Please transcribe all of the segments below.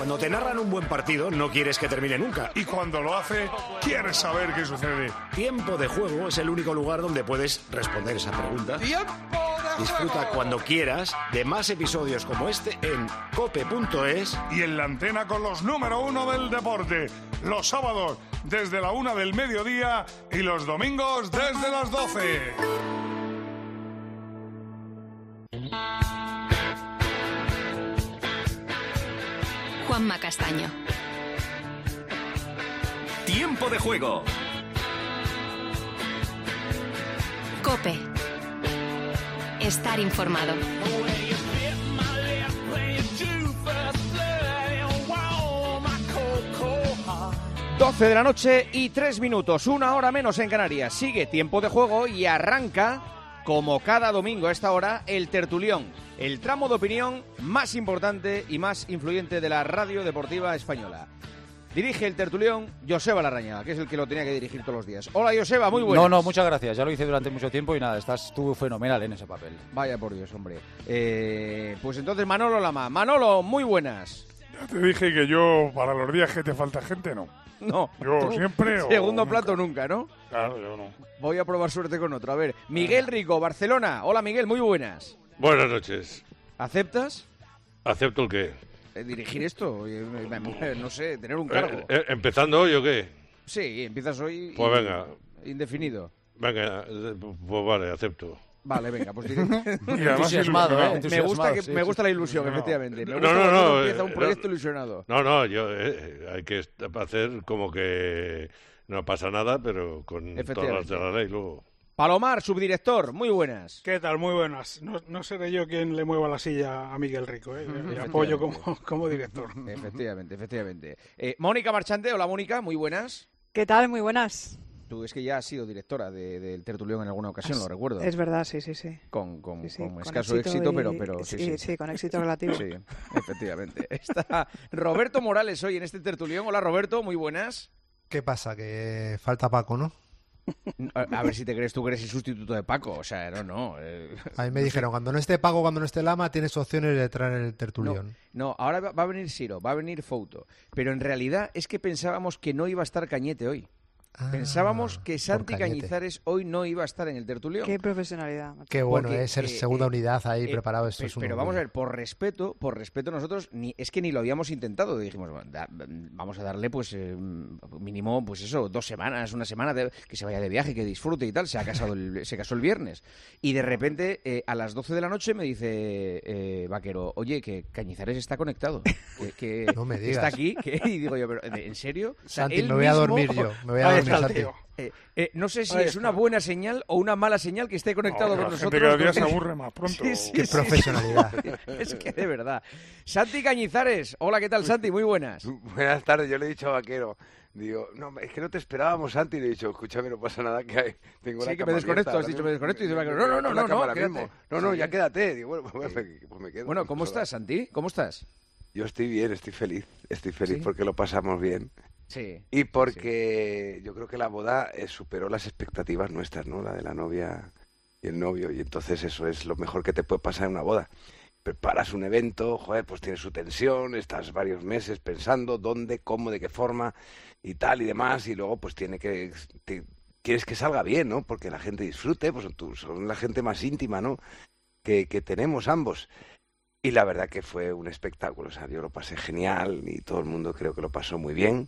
Cuando te narran un buen partido, no quieres que termine nunca. Y cuando lo hace, quieres saber qué sucede. Tiempo de Juego es el único lugar donde puedes responder esa pregunta. ¡Tiempo de Juego! Disfruta cuando quieras de más episodios como este en cope.es. Y en la antena con los número 1 del deporte. Los sábados desde la 1 del mediodía y los domingos desde las 12. Juanma Castaño. Tiempo de Juego. COPE. Estar informado. 12 de la noche y 3 minutos, 1 hora menos en Canarias. Sigue Tiempo de Juego y arranca, como cada domingo a esta hora, el tertulión, el tramo de opinión más importante y más influyente de la radio deportiva española. Dirige el tertulión Joseba Larrañaga, que es el que lo tenía que dirigir todos los días. Hola Joseba, muy buenas. No, muchas gracias. Ya lo hice durante mucho tiempo y nada, estás tú fenomenal en ese papel. Vaya por Dios, hombre. Pues entonces Manolo Lama. Manolo, muy buenas. Ya te dije que yo, para los días que te falta gente, no. No. Yo siempre. Segundo plato nunca, ¿no? Claro, yo no. Voy a probar suerte con otro. A ver, Miguel Rico, Barcelona. Hola Miguel, muy buenas. Buenas noches. ¿Aceptas? ¿Acepto el qué? Dirigir esto, no sé, tener un cargo. ¿Empezando hoy o qué? Sí, empiezas hoy. Pues venga. Indefinido. Venga, pues vale, acepto. Vale, venga, pues entusiasmado, me gusta la ilusión, efectivamente. Me gusta no. Empieza un proyecto ilusionado. No, yo hay que hacer como que no pasa nada, pero con todas las de la ley luego. Palomar, subdirector, muy buenas. ¿Qué tal? Muy buenas. No seré yo quien le mueva la silla a Miguel Rico, le apoyo como director. Efectivamente. Mónica Marchante, hola Mónica, muy buenas. ¿Qué tal? Muy buenas. Tú es que ya has sido directora del tertulión en alguna ocasión, lo recuerdo. Es verdad, sí. Con escaso éxito, pero sí. Sí, con éxito relativo. Sí, efectivamente. Está Roberto Morales hoy en este tertulión. Hola Roberto, muy buenas. ¿Qué pasa? Que falta Paco, ¿no? A ver si te crees tú que eres el sustituto de Paco, o sea, no. A mí me dijeron, cuando no esté Paco, cuando no esté Lama, tienes opciones de traer el tertulión. No, ahora va a venir Siro, va a venir Fouto, pero en realidad es que pensábamos que no iba a estar Cañete hoy. Pensábamos que Santi Cañizares hoy no iba a estar en el tertulión. Qué profesionalidad. Qué bueno es ser segunda unidad ahí preparado. Esto es pero vamos a ver, por respeto nosotros es que ni lo habíamos intentado. Dijimos, vamos a darle pues mínimo pues eso, 2 semanas, una semana que se vaya de viaje, que disfrute y tal. Se casó el viernes y de repente a las 12 de la noche me dice Vaquero, oye, que Cañizares está conectado, que no me digas. Está aquí, y digo yo, pero ¿en serio? O sea, Santi, me voy a dormir yo. No sé si es una buena señal o una mala señal que esté conectado con nosotros. Cada día se aburre más pronto. Qué profesionalidad. Es que de verdad. Santi Cañizares. Hola, ¿qué tal, Santi? Muy buenas. Buenas tardes. Yo le he dicho a Vaquero, digo, no, es que no te esperábamos, Santi. Le he dicho, escúchame, no pasa nada, que tengo la que me desconecto. Has dicho, me desconecto. Y dice Vaquero, no, ya quédate. Digo, pues me quedo. Bueno, ¿cómo estás, Santi? ¿Cómo estás? Yo estoy bien, estoy feliz. Estoy feliz porque lo pasamos bien. Sí. Y porque yo creo que la boda superó las expectativas nuestras, ¿no? La de la novia y el novio. Y entonces eso es lo mejor que te puede pasar en una boda. Preparas un evento, pues tiene su tensión, estás varios meses pensando dónde, cómo, de qué forma y tal y demás. Y luego pues quieres que salga bien, ¿no? Porque la gente disfrute, pues son la gente más íntima, ¿no? Que tenemos ambos. Y la verdad que fue un espectáculo, o sea, yo lo pasé genial y todo el mundo creo que lo pasó muy bien.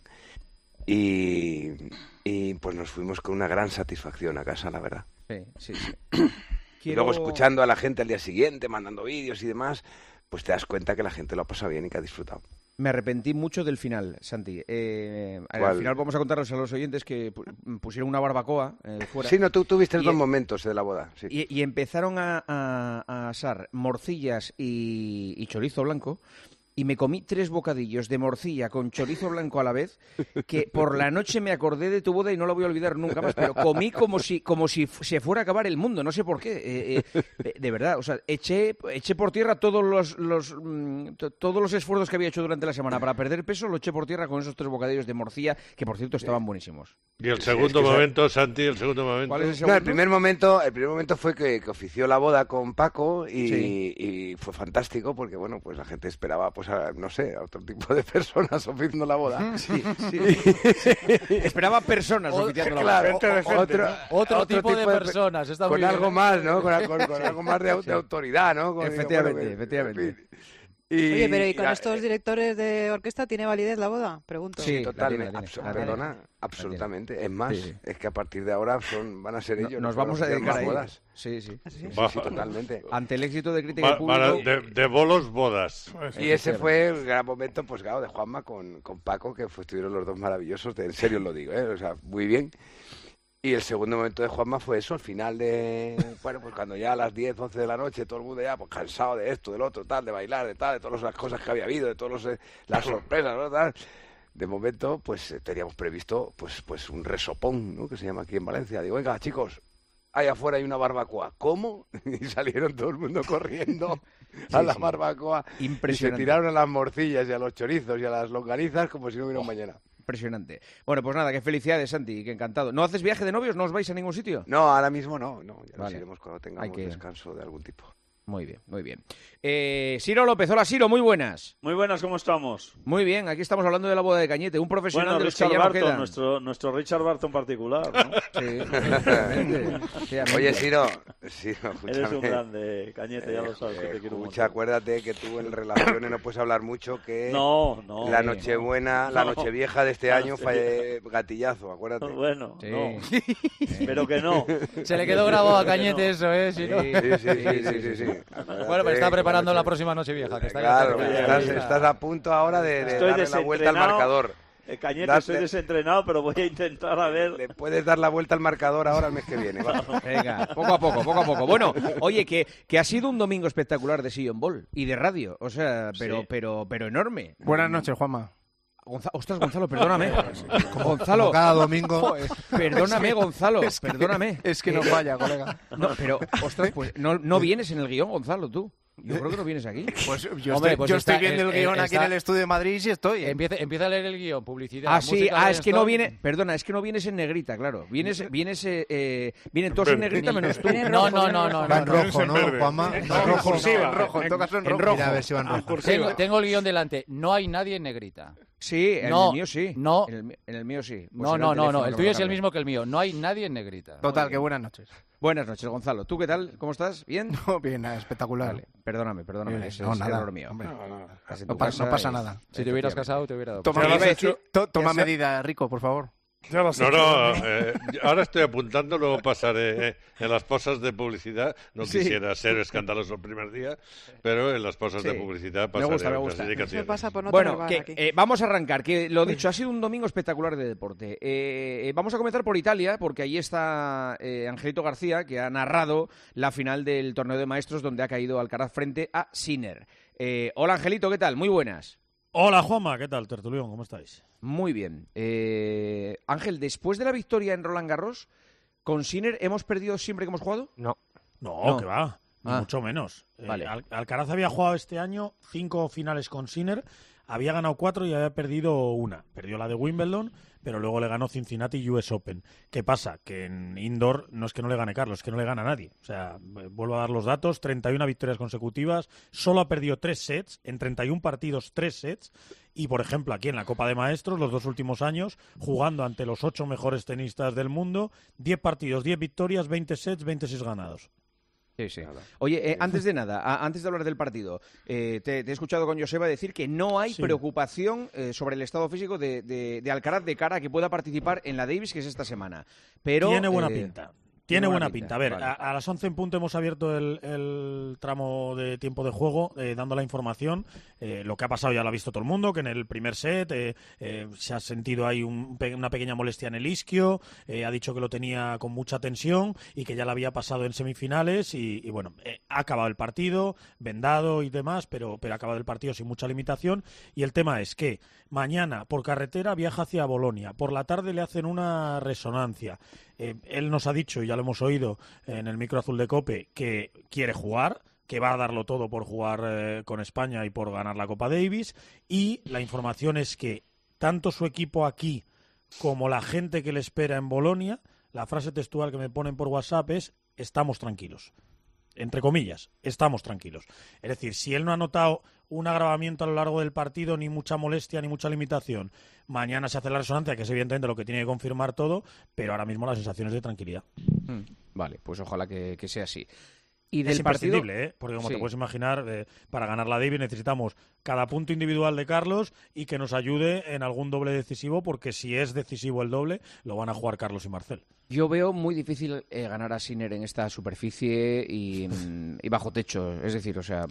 Y pues nos fuimos con una gran satisfacción a casa, la verdad. Sí. Y luego escuchando a la gente al día siguiente, mandando vídeos y demás, pues te das cuenta que la gente lo ha pasado bien y que ha disfrutado. Me arrepentí mucho del final, Santi. Al final vamos a contarles a los oyentes que pusieron una barbacoa fuera. Sí, no, tú viste 2 momentos de la boda. Sí. Y empezaron a asar morcillas y chorizo blanco. Y me comí 3 bocadillos de morcilla con chorizo blanco a la vez, que por la noche me acordé de tu boda y no la voy a olvidar nunca más, pero comí como si se fuera a acabar el mundo, no sé por qué, de verdad, o sea, eché por tierra todos los esfuerzos que había hecho durante la semana para perder peso, lo eché por tierra con esos 3 bocadillos de morcilla, que por cierto estaban buenísimos. ¿Y el segundo momento, Santi, el segundo momento? ¿Cuál es el segundo? No, el primer momento fue que ofició la boda con Paco y fue fantástico porque, bueno, pues la gente esperaba pues pues no sé, a otro tipo de personas oficiando la boda. Sí. Esperaba personas oficiando la boda. Claro, otro tipo de personas. Está con muy algo bien. más, ¿no? Con algo más de autoridad, ¿no? Efectivamente. Oye, pero ¿y con estos directores de orquesta tiene validez la boda? Pregunto. Sí, totalmente. Absolutamente. Es más, es que a partir de ahora van a ser ellos. Nos vamos a dedicar a bodas. Sí, totalmente. Ante el éxito de crítica y público... De bolos, bodas. Y ese fue el gran momento, pues claro, de Juanma con Paco, que estuvieron los dos maravillosos, en serio lo digo, o sea, muy bien. Y el segundo momento de Juanma fue eso, al final de... Bueno, pues cuando ya a las 10, 11 de la noche, todo el mundo ya pues cansado de esto, del otro, tal, de bailar, de todas las cosas que había habido, de todas las sorpresas, ¿no? Tal. De momento, pues teníamos previsto pues un resopón, ¿no? Que se llama aquí en Valencia. Digo, venga, chicos, ahí afuera hay una barbacoa. ¿Cómo? Y salieron todo el mundo corriendo a la barbacoa. Impresionante. Y se tiraron a las morcillas y a los chorizos y a las longanizas como si no hubiera un mañana. Impresionante. Bueno, pues nada, qué felicidades, Santi, que encantado. ¿No haces viaje de novios? ¿No os vais a ningún sitio? No, ahora mismo no. Ya nos Vale. iremos cuando tengamos descanso de algún tipo. Muy bien. Ciro López, hola Ciro, muy buenas. Muy buenas, ¿cómo estamos? Muy bien, aquí estamos hablando de la boda de Cañete, un profesional Bueno, de los Richard que ya no Barton, quedan. nuestro Richard Barton particular, ¿no? Sí. Oye, Ciro, Eres un grande, Cañete, ya lo sabes, que te quiero mucho. Acuérdate que tú en relaciones no puedes hablar mucho, que no, la Nochebuena, la Nochevieja de este año fue gatillazo, acuérdate. Bueno, sí. no. Espero que no. Se le quedó grabado a Cañete eso, ¿eh? Si no... Sí. Bueno, pero está preparando la próxima Nochevieja. Que está claro, estás a punto ahora de darle la vuelta al marcador. Cañete, estoy desentrenado, pero voy a intentar a ver. Le puedes dar la vuelta al marcador ahora el mes que viene. Venga, poco a poco. Bueno, oye, que ha sido un domingo espectacular de Sillon Ball y de radio, o sea, pero enorme. Buenas noches, Juanma. Ostras, Gonzalo, perdóname. Gonzalo. Cada domingo. Perdóname, Gonzalo, perdóname. Es que no falla, colega. No, pero, ostras, pues no vienes en el guión, Gonzalo, tú. Yo creo que no vienes aquí. Pues yo estoy viendo el guión aquí en el estudio de Madrid y sí estoy. Empieza a leer el guión, publicidad. Ah, sí, es que no viene. Perdona, es que no vienes en negrita, claro. Vienen todos en negrita menos tú. No. Va en rojo, ¿no, Juanma? En rojo, en todo caso en rojo. Mira a ver si va en rojo. Tengo el guión delante. No hay nadie en negrita. Sí, en el mío sí. No. En el mío sí. No. El tuyo es el mismo que el mío. No hay nadie en negrita. Total, que buenas noches. Buenas noches, Gonzalo. ¿Tú qué tal? ¿Cómo estás? ¿Bien? No, bien, espectacular. Vale. Perdóname. Ese No, es nada. error mío. No pasa nada. Si te hubieras casado, te hubiera dado. Toma medida, Rico, por favor. Ahora estoy apuntando, luego pasaré en las posas de publicidad. No quisiera ser escandaloso el primer día, pero en las posas de publicidad pasaré. Me gusta. Eso pasa por no bueno, tener aquí. vamos a arrancar, que lo dicho, ha sido un domingo espectacular de deporte. Vamos a comenzar por Italia, porque allí está Angelito García, que ha narrado la final del torneo de maestros, donde ha caído Alcaraz frente a Sinner. Hola, Angelito, ¿qué tal? Muy buenas. Hola, Juanma, ¿qué tal, tertulión? ¿Cómo estáis? Muy bien. Ángel, después de la victoria en Roland Garros, ¿con Sinner hemos perdido siempre que hemos jugado? No, que va, ni mucho menos. Vale. Alcaraz había jugado este año 5 finales con Sinner, había ganado 4 y había perdido 1. Perdió la de Wimbledon, pero luego le ganó Cincinnati y US Open. ¿Qué pasa? Que en indoor no es que no le gane Carlos, es que no le gana a nadie. O sea, vuelvo a dar los datos, 31 victorias consecutivas, solo ha perdido 3 sets, en 31 partidos 3 sets, y por ejemplo aquí en la Copa de Maestros, los 2 últimos años, jugando ante los 8 mejores tenistas del mundo, 10 partidos, 10 victorias, 20 sets, 26 ganados. Sí. Oye, antes de hablar del partido, te he escuchado con Joseba decir que no hay preocupación sobre el estado físico de Alcaraz de cara a que pueda participar en la Davis, que es esta semana. Pero tiene buena pinta. Tiene buena pinta. A ver, vale. a las 11 en punto hemos abierto el tramo de tiempo de juego, dando la información. Lo que ha pasado ya lo ha visto todo el mundo, que en el primer set se ha sentido ahí una pequeña molestia en el isquio, ha dicho que lo tenía con mucha tensión y que ya lo había pasado en semifinales y bueno, ha acabado el partido, vendado y demás, pero ha acabado el partido sin mucha limitación. Y el tema es que mañana por carretera viaja hacia Bolonia, por la tarde le hacen una resonancia. Él nos ha dicho, y ya lo hemos oído en el micro azul de COPE, que quiere jugar, que va a darlo todo por jugar con España y por ganar la Copa Davis, y la información es que tanto su equipo aquí como la gente que le espera en Bolonia, la frase textual que me ponen por WhatsApp es: estamos tranquilos. Entre comillas, estamos tranquilos. Es decir, si él no ha notado un agravamiento a lo largo del partido, ni mucha molestia, ni mucha limitación. Mañana se hace la resonancia, que es evidentemente lo que tiene que confirmar todo, pero ahora mismo la sensación es de tranquilidad. Vale, pues ojalá que sea así. Y del es imprescindible, porque como sí. te puedes imaginar, para ganar la Davis necesitamos cada punto individual de Carlos y que nos ayude en algún doble decisivo, porque si es decisivo el doble, lo van a jugar Carlos y Marcel. Yo veo muy difícil ganar a Sinner en esta superficie y bajo techo, es decir, o sea...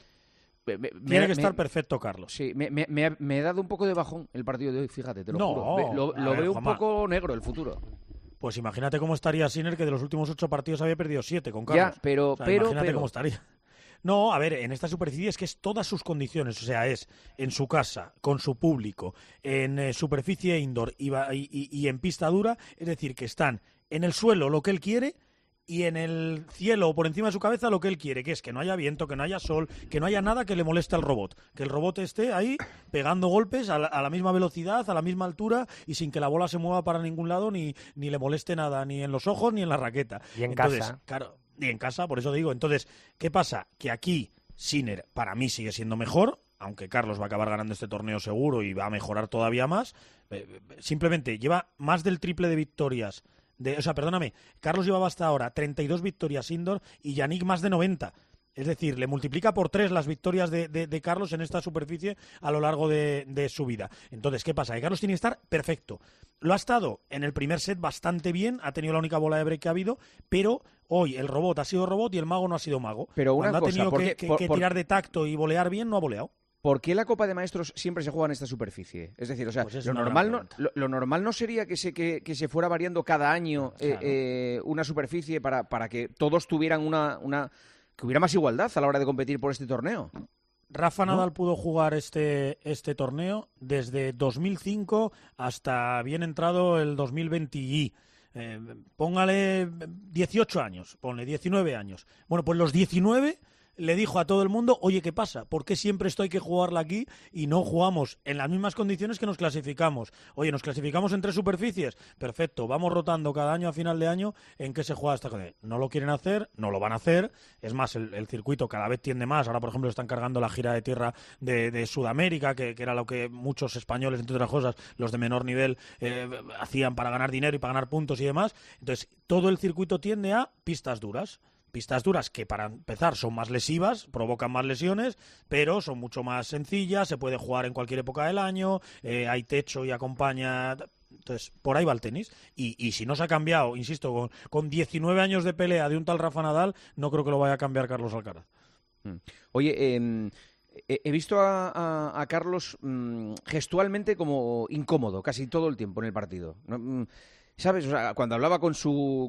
Tiene que estar perfecto, Carlos. Sí, me ha dado un poco de bajón el partido de hoy, fíjate, te lo juro. Lo veo un poco negro el futuro. Pues imagínate cómo estaría Sinner, que de los últimos 8 partidos había perdido 7 con Carlos. Ya, pero... Imagínate cómo estaría. No, a ver, en esta superficie es que es todas sus condiciones, o sea, es en su casa, con su público, en superficie indoor y en pista dura, es decir, que están en el suelo lo que él quiere y en el cielo o por encima de su cabeza lo que él quiere, que es que no haya viento, que no haya sol, que no haya nada que le moleste al robot, que el robot esté ahí pegando golpes a la misma velocidad, a la misma altura y sin que la bola se mueva para ningún lado ni le moleste nada, ni en los ojos ni en la raqueta. Y en casa. Claro, y en casa, por eso digo. Entonces, ¿qué pasa? Que aquí Sinner para mí sigue siendo mejor, aunque Carlos va a acabar ganando este torneo seguro y va a mejorar todavía más. Simplemente lleva más del triple de victorias. Carlos llevaba hasta ahora 32 victorias indoor y Yannick más de 90. Es decir, le multiplica por 3 las victorias de Carlos en esta superficie a lo largo de su vida. Entonces, ¿qué pasa? Que Carlos tiene que estar perfecto. Lo ha estado en el primer set bastante bien, ha tenido la única bola de break que ha habido, pero hoy el robot ha sido robot y el mago no ha sido mago. Pero cuando ha tenido que tirar de tacto y volear bien, no ha voleado. ¿Por qué la Copa de Maestros siempre se juega en esta superficie? Es decir, o sea, pues lo normal no sería que se fuera variando cada año una superficie para que todos tuvieran que hubiera más igualdad a la hora de competir por este torneo. Rafa Nadal pudo jugar este torneo desde 2005 hasta bien entrado el 2020 póngale 18 años, ponle 19 años. Bueno, pues los 19 le dijo a todo el mundo, oye, ¿qué pasa? ¿Por qué siempre esto hay que jugarla aquí y no jugamos en las mismas condiciones que nos clasificamos? Oye, ¿nos clasificamos en 3 superficies? Perfecto, vamos rotando cada año a final de año en qué se juega esta cosa. No lo quieren hacer, no lo van a hacer. Es más, el circuito cada vez tiende más. Ahora, por ejemplo, están cargando la gira de tierra de Sudamérica, que era lo que muchos españoles, entre otras cosas, los de menor nivel, hacían para ganar dinero y para ganar puntos y demás. Entonces, todo el circuito tiende a pistas duras. Pistas duras que, para empezar, son más lesivas, provocan más lesiones, pero son mucho más sencillas, se puede jugar en cualquier época del año, hay techo y acompaña... Entonces, por ahí va el tenis. Y si no se ha cambiado, insisto, con 19 años de pelea de un tal Rafa Nadal, no creo que lo vaya a cambiar Carlos Alcaraz. Oye, he visto a Carlos gestualmente como incómodo casi todo el tiempo en el partido. ¿Sabes? O sea, cuando hablaba con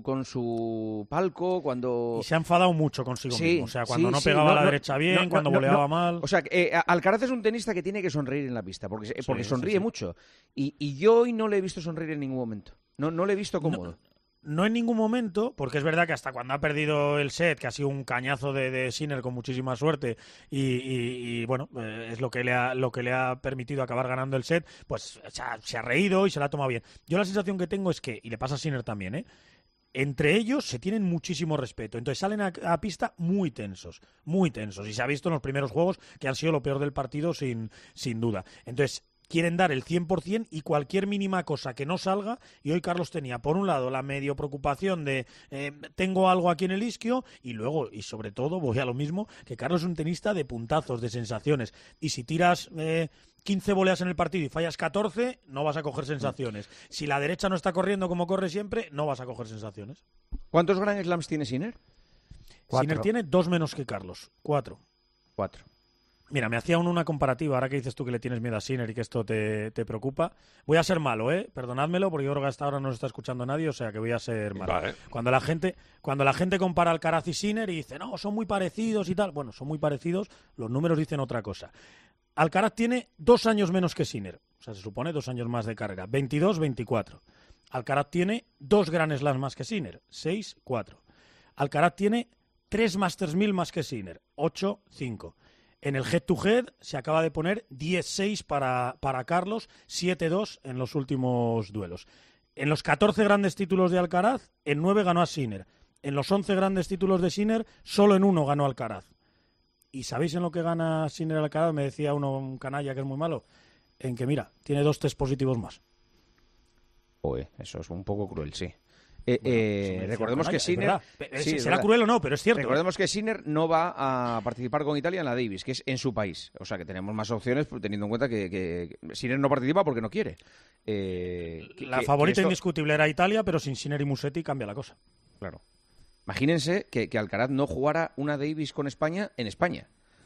su palco, cuando... Y se ha enfadado mucho consigo mismo. O sea, cuando no pegaba a la derecha bien, cuando voleaba mal... O sea, Alcaraz es un tenista que tiene que sonreír en la pista, porque sonríe mucho. Y yo hoy no le he visto sonreír en ningún momento. No le he visto cómodo. No en ningún momento, porque es verdad que hasta cuando ha perdido el set, que ha sido un cañazo de Sinner con muchísima suerte y bueno, es lo que le ha permitido acabar ganando el set, pues se ha reído y se la ha tomado bien. Yo la sensación que tengo es que, y le pasa a Sinner también, entre ellos se tienen muchísimo respeto, entonces salen a pista muy tensos, y se ha visto en los primeros juegos que han sido lo peor del partido sin duda. Entonces quieren dar el 100% y cualquier mínima cosa que no salga, y hoy Carlos tenía por un lado la medio preocupación de tengo algo aquí en el isquio, y luego, y sobre todo, voy a lo mismo, que Carlos es un tenista de puntazos, de sensaciones, y si tiras 15 voleas en el partido y fallas 14, no vas a coger sensaciones. Si la derecha no está corriendo como corre siempre, no vas a coger sensaciones. ¿Cuántos Grand Slams tiene Sinner? 4. Sinner tiene 2 menos que Carlos. 4. Mira, me hacía una comparativa, ahora que dices tú que le tienes miedo a Sinner y que esto te preocupa. Voy a ser malo, perdonádmelo, porque yo creo que hasta ahora no nos está escuchando nadie, o sea que voy a ser malo. Vale. Cuando la gente compara Alcaraz y Sinner y dice, no, son muy parecidos y tal. Bueno, son muy parecidos, los números dicen otra cosa. Alcaraz tiene 2 años menos que Sinner, o sea, se supone 2 años más de carrera, 22-24. Alcaraz tiene 2 Grand Slams más que Sinner, 6-4. Alcaraz tiene 3 Masters 1000 más que Sinner, 8-5. En el head-to-head se acaba de poner 10-6 para Carlos, 7-2 en los últimos duelos. En los 14 grandes títulos de Alcaraz, en 9 ganó a Sinner. En los 11 grandes títulos de Sinner, solo en 1 ganó Alcaraz. ¿Y sabéis en lo que gana Sinner Alcaraz? Me decía un canalla que es muy malo. En que, mira, tiene 2 test positivos más. Eso es un poco cruel, sí. Recordemos que Sinner... será cruel o no, pero es cierto. Recordemos que Sinner no va a participar con Italia en la Davis, que es en su país. O sea, que tenemos más opciones teniendo en cuenta que Sinner no participa porque no quiere. La favorita indiscutible era Italia, pero sin Sinner y Musetti cambia la cosa. Claro. Imagínense que Alcaraz no jugara una Davis con España en España.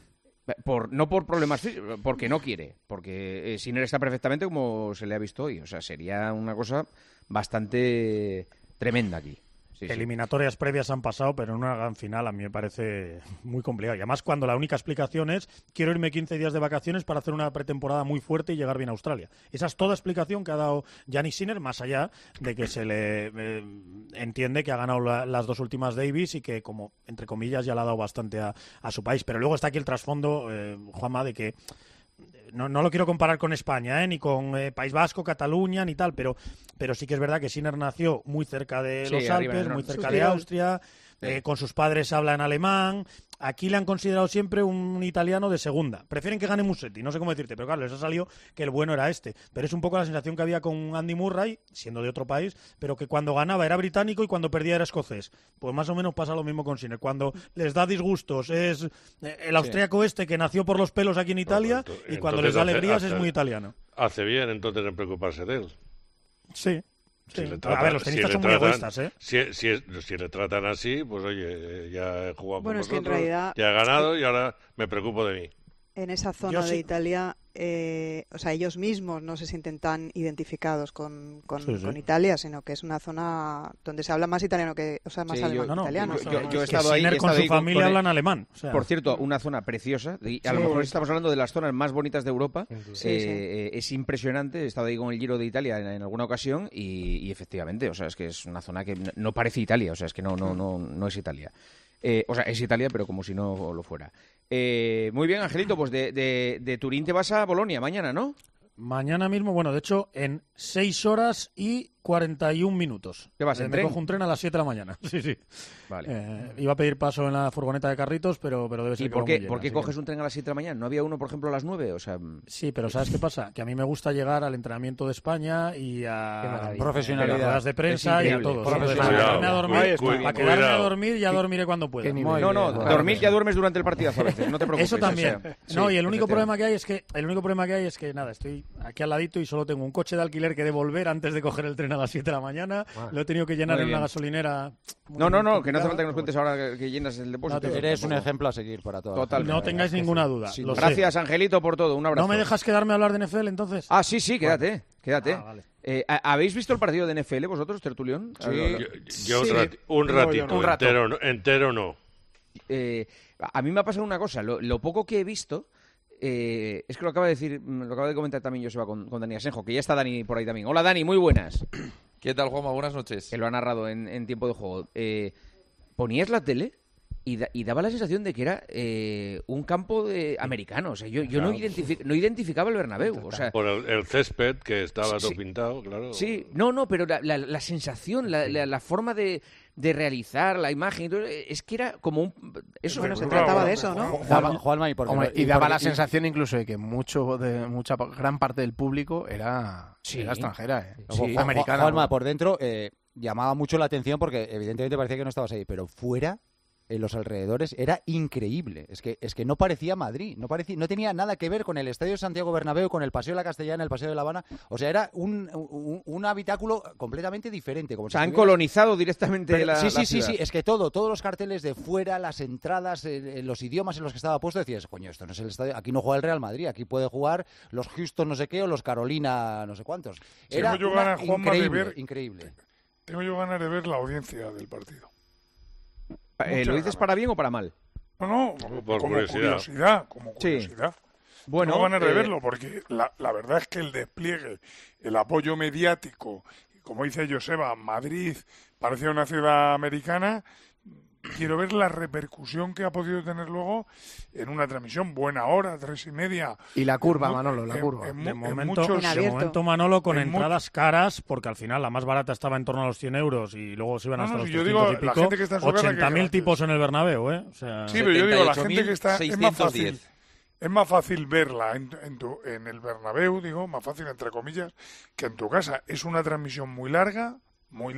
No por problemas físicos, porque no quiere. Porque Sinner está perfectamente como se le ha visto hoy. O sea, sería una cosa bastante tremenda aquí. Eliminatorias previas han pasado, pero en una gran final a mí me parece muy complicado. Y además cuando la única explicación es quiero irme 15 días de vacaciones para hacer una pretemporada muy fuerte y llegar bien a Australia. Esa es toda explicación que ha dado Jannik Sinner, más allá de que se le entiende que ha ganado las 2 últimas Davis y que, como entre comillas, ya le ha dado bastante a su país. Pero luego está aquí el trasfondo, Juanma, de que no lo quiero comparar con España, ni con País Vasco, Cataluña, ni tal, pero sí que es verdad que Sinner nació muy cerca de los Alpes, muy cerca de Austria, con sus padres habla en alemán. Aquí le han considerado siempre un italiano de segunda. Prefieren que gane Musetti, no sé cómo decirte, pero claro, les ha salido que el bueno era este. Pero es un poco la sensación que había con Andy Murray, siendo de otro país, pero que cuando ganaba era británico y cuando perdía era escocés. Pues más o menos pasa lo mismo con Sinner. Cuando les da disgustos es el austríaco este que nació por los pelos aquí en Italia, y cuando les da alegrías es muy italiano. Hace bien entonces en preocuparse de él. Sí. A ver, los tenistas son muy egoístas, ¿eh? Si le tratan así, pues oye, ya he jugado con vosotros, es que en realidad, ya he ganado y ahora me preocupo de mí. En esa zona de Italia, o sea, ellos mismos no se sienten tan identificados con Italia, sino que es una zona donde se habla más italiano más alemán que italiano. Yo he estado ahí. Con su familia hablan alemán. O sea. Por cierto, una zona preciosa. A lo mejor estamos hablando de las zonas más bonitas de Europa. Es impresionante. He estado ahí con el Giro de Italia en alguna ocasión y efectivamente, o sea, es que es una zona que no parece Italia. O sea, es que no es Italia. O sea, es Italia, pero como si no lo fuera. Muy bien, Angelito, pues de Turín te vas a Bolonia mañana, ¿no? Mañana mismo, bueno, de hecho, en 6 horas y 41 minutos. ¿Qué vas en tren? Me cojo un tren a las 7 de la mañana. Sí. Vale. Iba a pedir paso en la furgoneta de carritos, pero debe ser ¿Y por qué coges un tren a las 7 de la mañana? ¿No había uno, por ejemplo, a las 9? O sea... Sí, pero ¿sabes qué pasa? Que a mí me gusta llegar al entrenamiento de España y a profesionalidad de prensa y a todo. Para quedarme a dormir, ya dormiré cuando pueda. Dormir ya duermes durante el partidazo a veces, no te preocupes. Eso también. Y el único problema que hay es que nada, estoy aquí al ladito y solo tengo un coche de alquiler que devolver antes de coger el tren a las 7 de la mañana. Lo he tenido que llenar en una gasolinera. No, que no hace falta que nos cuentes ahora que llenas el depósito. Eres un ejemplo a seguir para todos. Totalmente. No tengáis ninguna duda. Gracias, Angelito, por todo. Un abrazo. ¿No me dejas quedarme a hablar de NFL entonces? Sí, quédate. Vale. ¿Habéis visto el partido de NFL vosotros, tertulión? Sí. Yo un ratito, entero no. A mí me ha pasado una cosa. Lo poco que he visto... es que lo acaba de comentar también Joseba con Dani Asenjo, que ya está Dani por ahí también. Hola, Dani, muy buenas. ¿Qué tal, Juanma? Buenas noches. Que lo ha narrado en tiempo de juego. Ponías la tele y daba la sensación de que era un campo de americano. O sea, yo no identificaba el Bernabéu. O sea, por el césped que estaba todo pintado, claro. Sí, pero la sensación, la forma de realizar la imagen, es que era como un... Eso, bueno, se trataba de eso, ¿no? Juanma, y daba la sensación incluso de que gran parte del público era extranjera, americana. Juanma, por dentro llamaba mucho la atención porque evidentemente parecía que no estabas ahí, pero fuera... en los alrededores era increíble. Es que no parecía Madrid, no tenía nada que ver con el Estadio de Santiago Bernabéu, con el Paseo de la Castellana, el Paseo de La Habana. O sea, era un habitáculo completamente diferente. Como han colonizado directamente la ciudad. Sí, es que todos los carteles de fuera, las entradas, los idiomas en los que estaba puesto, decías, coño, esto no es el estadio, aquí no juega el Real Madrid, aquí puede jugar los Houston no sé qué o los Carolina no sé cuántos. Era increíble. Tengo yo ganas de ver la audiencia del partido. ¿Lo dices para bien o para mal? No, por como curiosidad. Sí. Bueno, tengo ganas de verlo porque la verdad es que el despliegue, el apoyo mediático, como dice Joseba, Madrid parecía una ciudad americana. quiero ver la repercusión que ha podido tener luego en una transmisión buena hora, 3:30. Y la curva, Manolo, la curva. De momento, Manolo, con entradas caras, porque al final la más barata estaba en torno a los 100 euros y luego se iban hasta los 300 y pico. La gente que está en su casa, 80.000 tipos en el Bernabéu, ¿eh? O sea, sí, pero yo digo, la gente que está... Es más fácil verla en el Bernabéu, digo, más fácil entre comillas, que en tu casa. Es una transmisión muy larga, muy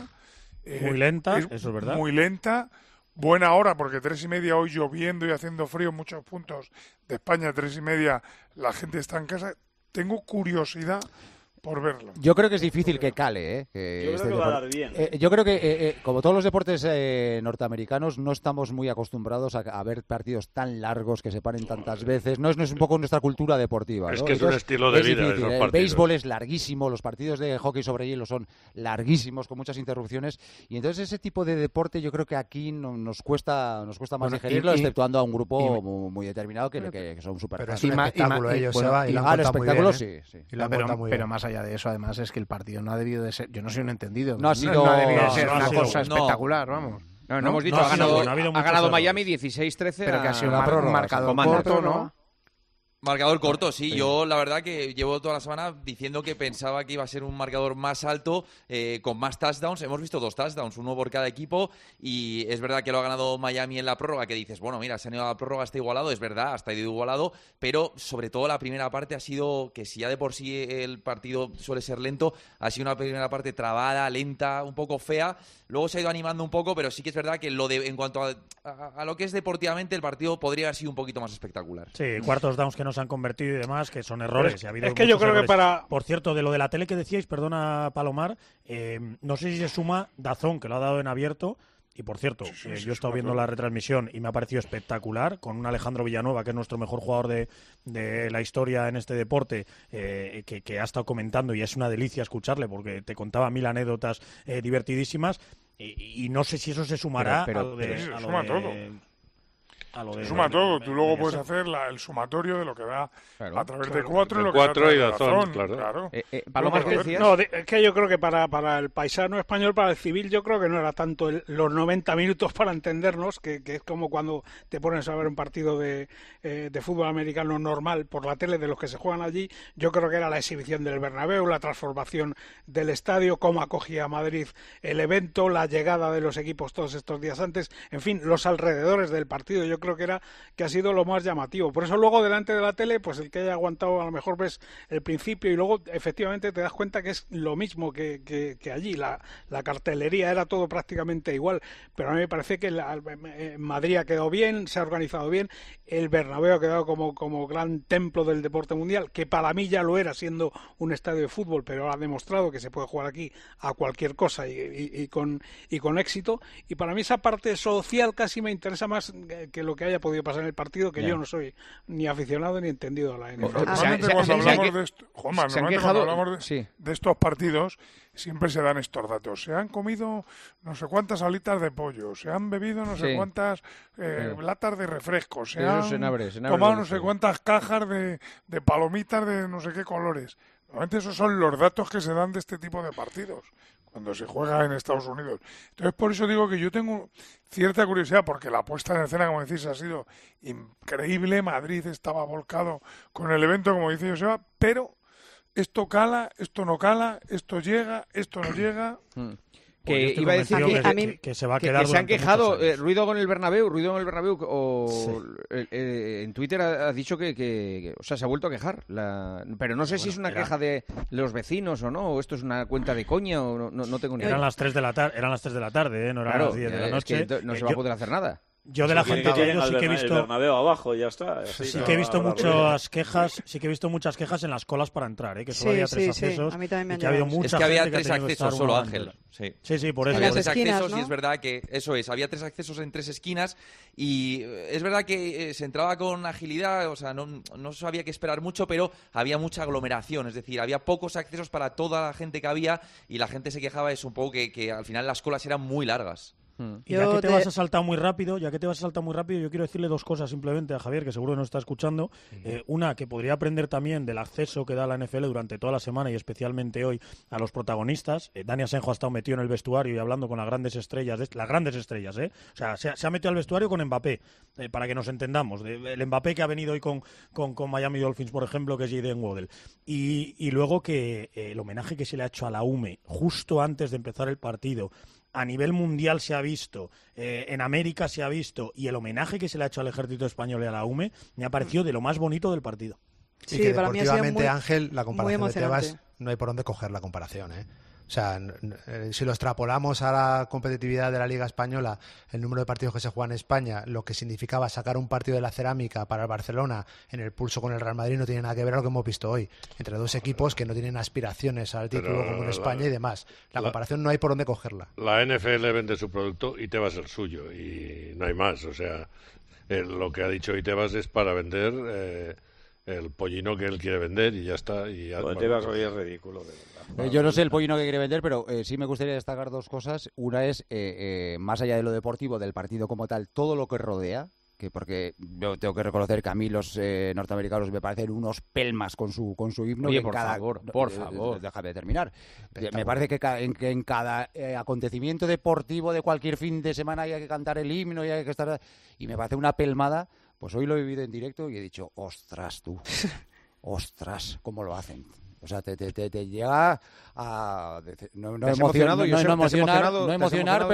lenta, eso es verdad. Muy lenta, buena hora, porque 3:30 hoy lloviendo y haciendo frío en muchos puntos de España, 3:30 la gente está en casa. Tengo curiosidad por verlo. Yo creo que es difícil que cale, yo creo que va a dar bien. Yo creo que, como todos los deportes norteamericanos, no estamos muy acostumbrados a ver partidos tan largos que se paren tantas veces. No es un poco nuestra cultura deportiva, ¿no? Es que es un estilo de vida. Difícil, el béisbol es larguísimo, los partidos de hockey sobre hielo son larguísimos, con muchas interrupciones. Y entonces ese tipo de deporte yo creo que aquí nos cuesta más digerirlo, exceptuando a un grupo muy determinado que son súper fans. Pero es un espectáculo, ellos se va y la han contado muy bien, sí. Pero más allá de eso, además, es que el partido no ha debido de ser... Yo no soy un entendido. No ha debido de ser una cosa espectacular, vamos. No hemos dicho, ha ganado Miami 16-13. Pero que ha sido un marcador corto, ¿no? Marcador corto, sí. Yo la verdad que llevo toda la semana diciendo que pensaba que iba a ser un marcador más alto, con más touchdowns. Hemos visto 2 touchdowns, uno por cada equipo, y es verdad que lo ha ganado Miami en la prórroga, que dices, bueno, mira, se han ido a la prórroga, está igualado, es verdad, está igualado, pero sobre todo la primera parte ha sido, que si ya de por sí el partido suele ser lento, ha sido una primera parte trabada, lenta, un poco fea. Luego se ha ido animando un poco, pero sí que es verdad que en cuanto a lo que es deportivamente, el partido podría haber sido un poquito más espectacular. Sí, cuartos downs que no se han convertido y demás, que son errores. Es que yo creo que Por cierto, de lo de la tele que decíais, perdona Palomar, no sé si se suma DAZN, que lo ha dado en abierto. Y por cierto, yo he estado viendo la retransmisión y me ha parecido espectacular, con un Alejandro Villanueva, que es nuestro mejor jugador de la historia en este deporte, que ha estado comentando, y es una delicia escucharle porque te contaba 1000 anécdotas divertidísimas, y no sé si eso se sumará a lo de... Se suma todo. Se suma todo. Tú luego puedes hacer el sumatorio de lo que da a través de 4 y lo que da a través de DAZN. Claro. Paloma, ¿qué decías? No, es que yo creo que para el paisano español, para el civil, yo creo que no era tanto los 90 minutos para entendernos, que es como cuando te pones a ver un partido de fútbol americano normal por la tele de los que se juegan allí. Yo creo que era la exhibición del Bernabéu, la transformación del estadio, cómo acogía Madrid el evento, la llegada de los equipos todos estos días antes, en fin, los alrededores del partido. Yo creo que ha sido lo más llamativo. Por eso luego delante de la tele, pues el que haya aguantado, a lo mejor ves el principio y luego efectivamente te das cuenta que es lo mismo que allí. La cartelería era todo prácticamente igual, pero a mí me parece que Madrid ha quedado bien, se ha organizado bien, el Bernabéu ha quedado como gran templo del deporte mundial, que para mí ya lo era siendo un estadio de fútbol, pero ha demostrado que se puede jugar aquí a cualquier cosa y con éxito. Y para mí esa parte social casi me interesa más que lo que haya podido pasar en el partido, que yo no soy ni aficionado ni entendido a la NFL. Normalmente cuando hablamos de esto, cuando hablamos de estos partidos, siempre se dan estos datos. Se han comido no sé cuántas alitas de pollo, se han bebido no sé cuántas latas de refresco, se han tomado no sé cuántas cajas de palomitas de no sé qué colores. Normalmente esos son los datos que se dan de este tipo de partidos cuando se juega en Estados Unidos. Entonces, por eso digo que yo tengo cierta curiosidad, porque la puesta en escena, como decís, ha sido increíble. Madrid estaba volcado con el evento, como dice Joseba, pero esto cala, esto no cala, esto llega, esto no llega. Que iba a decir que se va a quedar que se han quejado, ruido con el Bernabéu, en Twitter ha dicho que o sea, se ha vuelto a quejar, pero no sé si es una queja de los vecinos o no, o esto es una cuenta de coña, o no tengo ni idea. Eran las 3 de la tarde, no eran las 10 de la noche. Es que no se va a poder hacer nada. Yo de la gente que yo sí que he visto el Bernabéu abajo, ya está. Sí que he visto muchas quejas, en las colas para entrar, que solo había 3 accesos. A mí también me han llegado. Es que había 3 accesos solo, Ángel. Sí, por eso. Había 3 accesos, ¿no? y es verdad que eso es, había 3 accesos en 3 esquinas, y es verdad que se entraba con agilidad, o sea, no sabía qué esperar mucho, pero había mucha aglomeración, es decir, había pocos accesos para toda la gente que había, y la gente se quejaba de eso un poco, que al final las colas eran muy largas. Y ya que te vas a saltar muy rápido, yo quiero decirle dos cosas simplemente a Javier, que seguro nos está escuchando. Una, que podría aprender también del acceso que da la NFL durante toda la semana y especialmente hoy a los protagonistas. Dani Asenjo ha estado metido en el vestuario y hablando con las grandes estrellas, O sea, se ha metido al vestuario con Mbappé, para que nos entendamos. El Mbappé que ha venido hoy con Miami Dolphins, por ejemplo, que es Jayden Waddle. Y luego que el homenaje que se le ha hecho a la UME justo antes de empezar el partido, a nivel mundial se ha visto, en América se ha visto, y el homenaje que se le ha hecho al ejército español y a la UME me ha parecido de lo más bonito del partido. Sí, y que para deportivamente, mí Ángel, la comparación de Tebas, no hay por dónde coger la comparación, O sea, si lo extrapolamos a la competitividad de la Liga Española, el número de partidos que se juegan en España, lo que significaba sacar un partido de la Cerámica para el Barcelona en el pulso con el Real Madrid, no tiene nada que ver a lo que hemos visto hoy, entre dos equipos que no tienen aspiraciones al título como en España y demás. La comparación no hay por dónde cogerla. La NFL vende su producto y Tebas el suyo, y no hay más. O sea, lo que ha dicho hoy Tebas es para vender el pollino que él quiere vender y ya está. Tebas hoy es ridículo, de verdad. Yo no sé el pollino que quiere vender, pero sí me gustaría destacar dos cosas. Una es, más allá de lo deportivo, del partido como tal, todo lo que rodea, porque yo tengo que reconocer que a mí los norteamericanos me parecen unos pelmas con su himno. Oye, por favor. Déjame terminar. Me parece que en cada acontecimiento deportivo de cualquier fin de semana hay que cantar el himno y hay que estar... Y me parece una pelmada. Pues hoy lo he vivido en directo y he dicho, ostras, tú, ostras, ¿cómo lo hacen? O sea, te llega a... No emocionar,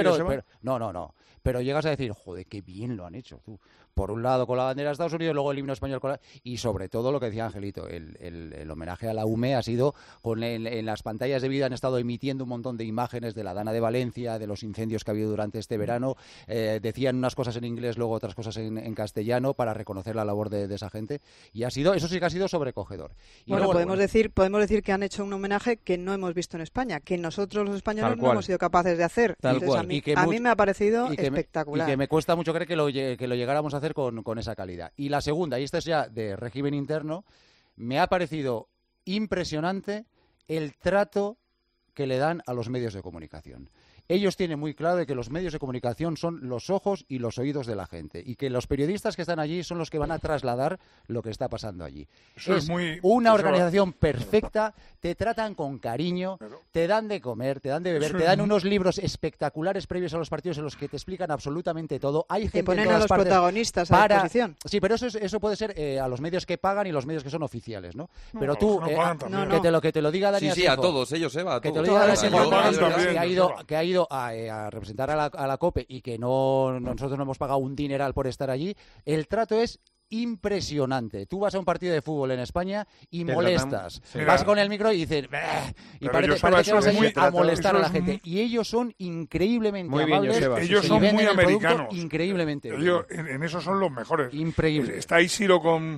pero llegas a decir, joder, qué bien lo han hecho, tú. Por un lado con la bandera de Estados Unidos, luego el himno español y sobre todo lo que decía Angelito, el homenaje a la UME ha sido en las pantallas de vida han estado emitiendo un montón de imágenes de la Dana de Valencia, de los incendios que ha habido durante este verano, decían unas cosas en inglés, luego otras cosas en castellano para reconocer la labor de esa gente y eso sí que ha sido sobrecogedor. Y bueno, luego, podemos decir que han hecho un homenaje que no hemos visto en España, que nosotros los españoles no hemos sido capaces de hacer. Entonces, a mí me ha parecido espectacular. Y que me cuesta mucho creer que lo llegáramos a hacer con esa calidad. Y la segunda, y esta es ya de régimen interno, me ha parecido impresionante el trato que le dan a los medios de comunicación. Ellos tienen muy claro de que los medios de comunicación son los ojos y los oídos de la gente y que los periodistas que están allí son los que van a trasladar lo que está pasando allí. Es una organización perfecta, te tratan con cariño, te dan de comer, te dan de beber, te dan unos libros espectaculares previos a los partidos en los que te explican absolutamente todo. Hay gente que ponen en todas a los partes protagonistas a disposición. Sí, pero eso puede ser a los medios que pagan y los medios que son oficiales, ¿no? Pero tú, que te lo diga Dani Asenjo. Sí, a todos, ellos, Eva. Que te lo diga Dani Asenjo, que ha ido a representar a la COPE y que nosotros no hemos pagado un dineral por estar allí, el trato es impresionante. Tú vas a un partido de fútbol en España y molestas. Vas con el micro y dices... y parece que vas a ir a molestar a la gente. Y ellos son increíbmente amables. Ellos son muy americanos. Increíblemente. Ellos en eso son los mejores. Increíble. Está Isiro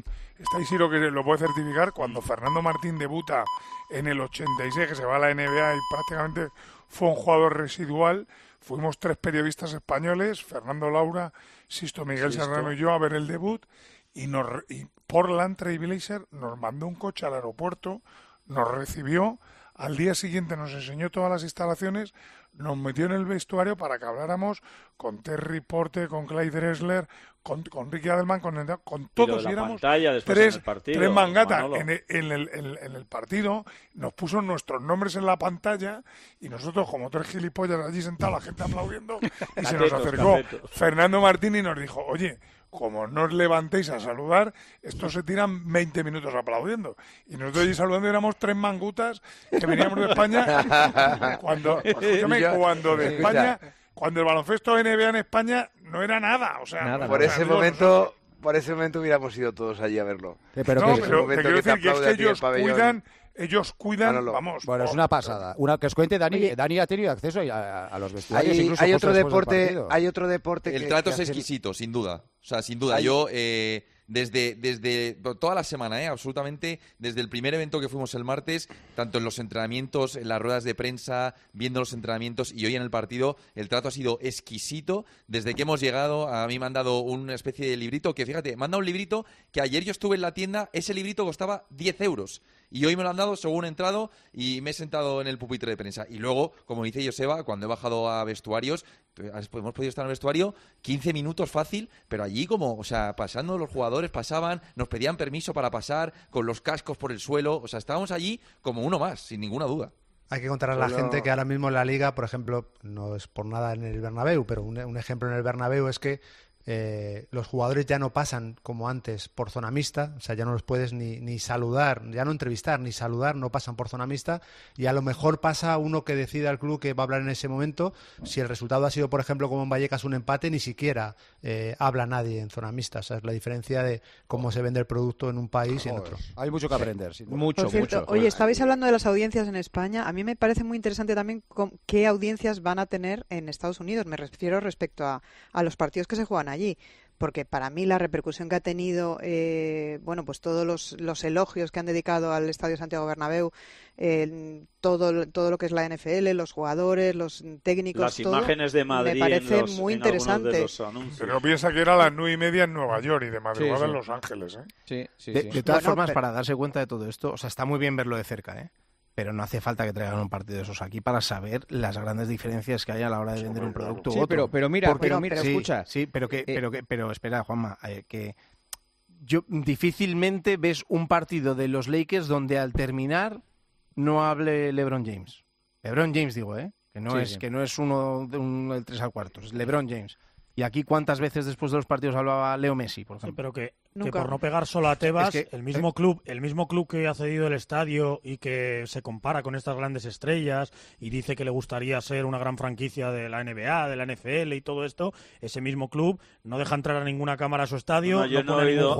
que lo puede certificar. Cuando Fernando Martín debuta en el 86, que se va a la NBA y prácticamente fue un jugador residual, fuimos 3 periodistas españoles, Fernando Laura, Sisto Miguel Serrano y yo, a ver el debut, y Portland Trail Blazer nos mandó un coche al aeropuerto, nos recibió, al día siguiente nos enseñó todas las instalaciones, nos metió en el vestuario para que habláramos con Terry Porte, con Clyde Dressler, con Ricky Adelman, con todos, y éramos tres mangatas en el partido, nos puso nuestros nombres en la pantalla y nosotros como 3 gilipollas allí sentados, la gente aplaudiendo, y se nos acercó Fernando Martín y nos dijo, oye, como no os levantéis a saludar, estos se tiran 20 minutos aplaudiendo. Y nosotros allí saludando éramos 3 mangutas que veníamos de España cuando de España... Cuando el baloncesto NBA en España no era nada, o sea... Por ese momento hubiéramos ido todos allí a verlo. Pero te quiero decir que es que ellos cuidan, vamos... Bueno, es una pasada. Que os cuente, Dani ha tenido acceso a los vestuarios. Hay otro deporte... El trato es exquisito, sin duda. O sea, sin duda. Yo... Desde toda la semana, absolutamente, desde el primer evento que fuimos el martes, tanto en los entrenamientos, en las ruedas de prensa, viendo los entrenamientos y hoy en el partido, el trato ha sido exquisito. Desde que hemos llegado, a mí me han dado una especie de librito que, fíjate, me han dado un librito que ayer yo estuve en la tienda, ese librito costaba 10 euros. Y hoy me lo han dado según he entrado y me he sentado en el pupitre de prensa. Y luego, como dice Joseba, cuando he bajado a vestuarios, hemos podido estar en el vestuario 15 minutos fácil, pero allí como, o sea, pasando los jugadores, pasaban, nos pedían permiso para pasar, con los cascos por el suelo, o sea, estábamos allí como uno más, sin ninguna duda. Hay que contar a la gente que ahora mismo en la Liga, por ejemplo, no es por nada en el Bernabéu, pero un ejemplo en el Bernabéu es que los jugadores ya no pasan como antes por zona mixta, o sea, ya no los puedes ni saludar, ya no entrevistar, ni saludar, no pasan por zona mixta, y a lo mejor pasa uno que decida al club que va a hablar en ese momento. Si el resultado ha sido, por ejemplo, como en Vallecas, un empate, ni siquiera habla nadie en zona mixta. O sea, es la diferencia de cómo se vende el producto en un país y en otro. Hay mucho que aprender. Sí. Mucho. Oye, estabais hablando de las audiencias en España. A mí me parece muy interesante también qué audiencias van a tener en Estados Unidos. Me refiero respecto a los partidos que se juegan allí, porque para mí la repercusión que ha tenido, pues todos los elogios que han dedicado al Estadio Santiago Bernabéu, todo lo que es la NFL, los jugadores, los técnicos, las imágenes de Madrid, me parece muy interesante. Pero piensa que era a las 9:30 en Nueva York y de madrugada en Los Ángeles, ¿eh? De todas formas, para darse cuenta de todo esto, o sea, está muy bien verlo de cerca, ¿eh? Pero no hace falta que traigan un partido de esos aquí para saber las grandes diferencias que hay a la hora de vender un producto u otro. Pero mira, sí, escucha. Sí, pero espera, Juanma, que yo difícilmente ves un partido de los Lakers donde al terminar no hable LeBron James. LeBron James digo, que no es uno del 3 al 4, es LeBron James. Y aquí, ¿cuántas veces después de los partidos hablaba Leo Messi, por ejemplo? Sí, pero que por no pegar solo a Tebas, el mismo club que ha cedido el estadio y que se compara con estas grandes estrellas y dice que le gustaría ser una gran franquicia de la NBA, de la NFL y todo esto, ese mismo club no deja entrar a ninguna cámara a su estadio, no pone a ningún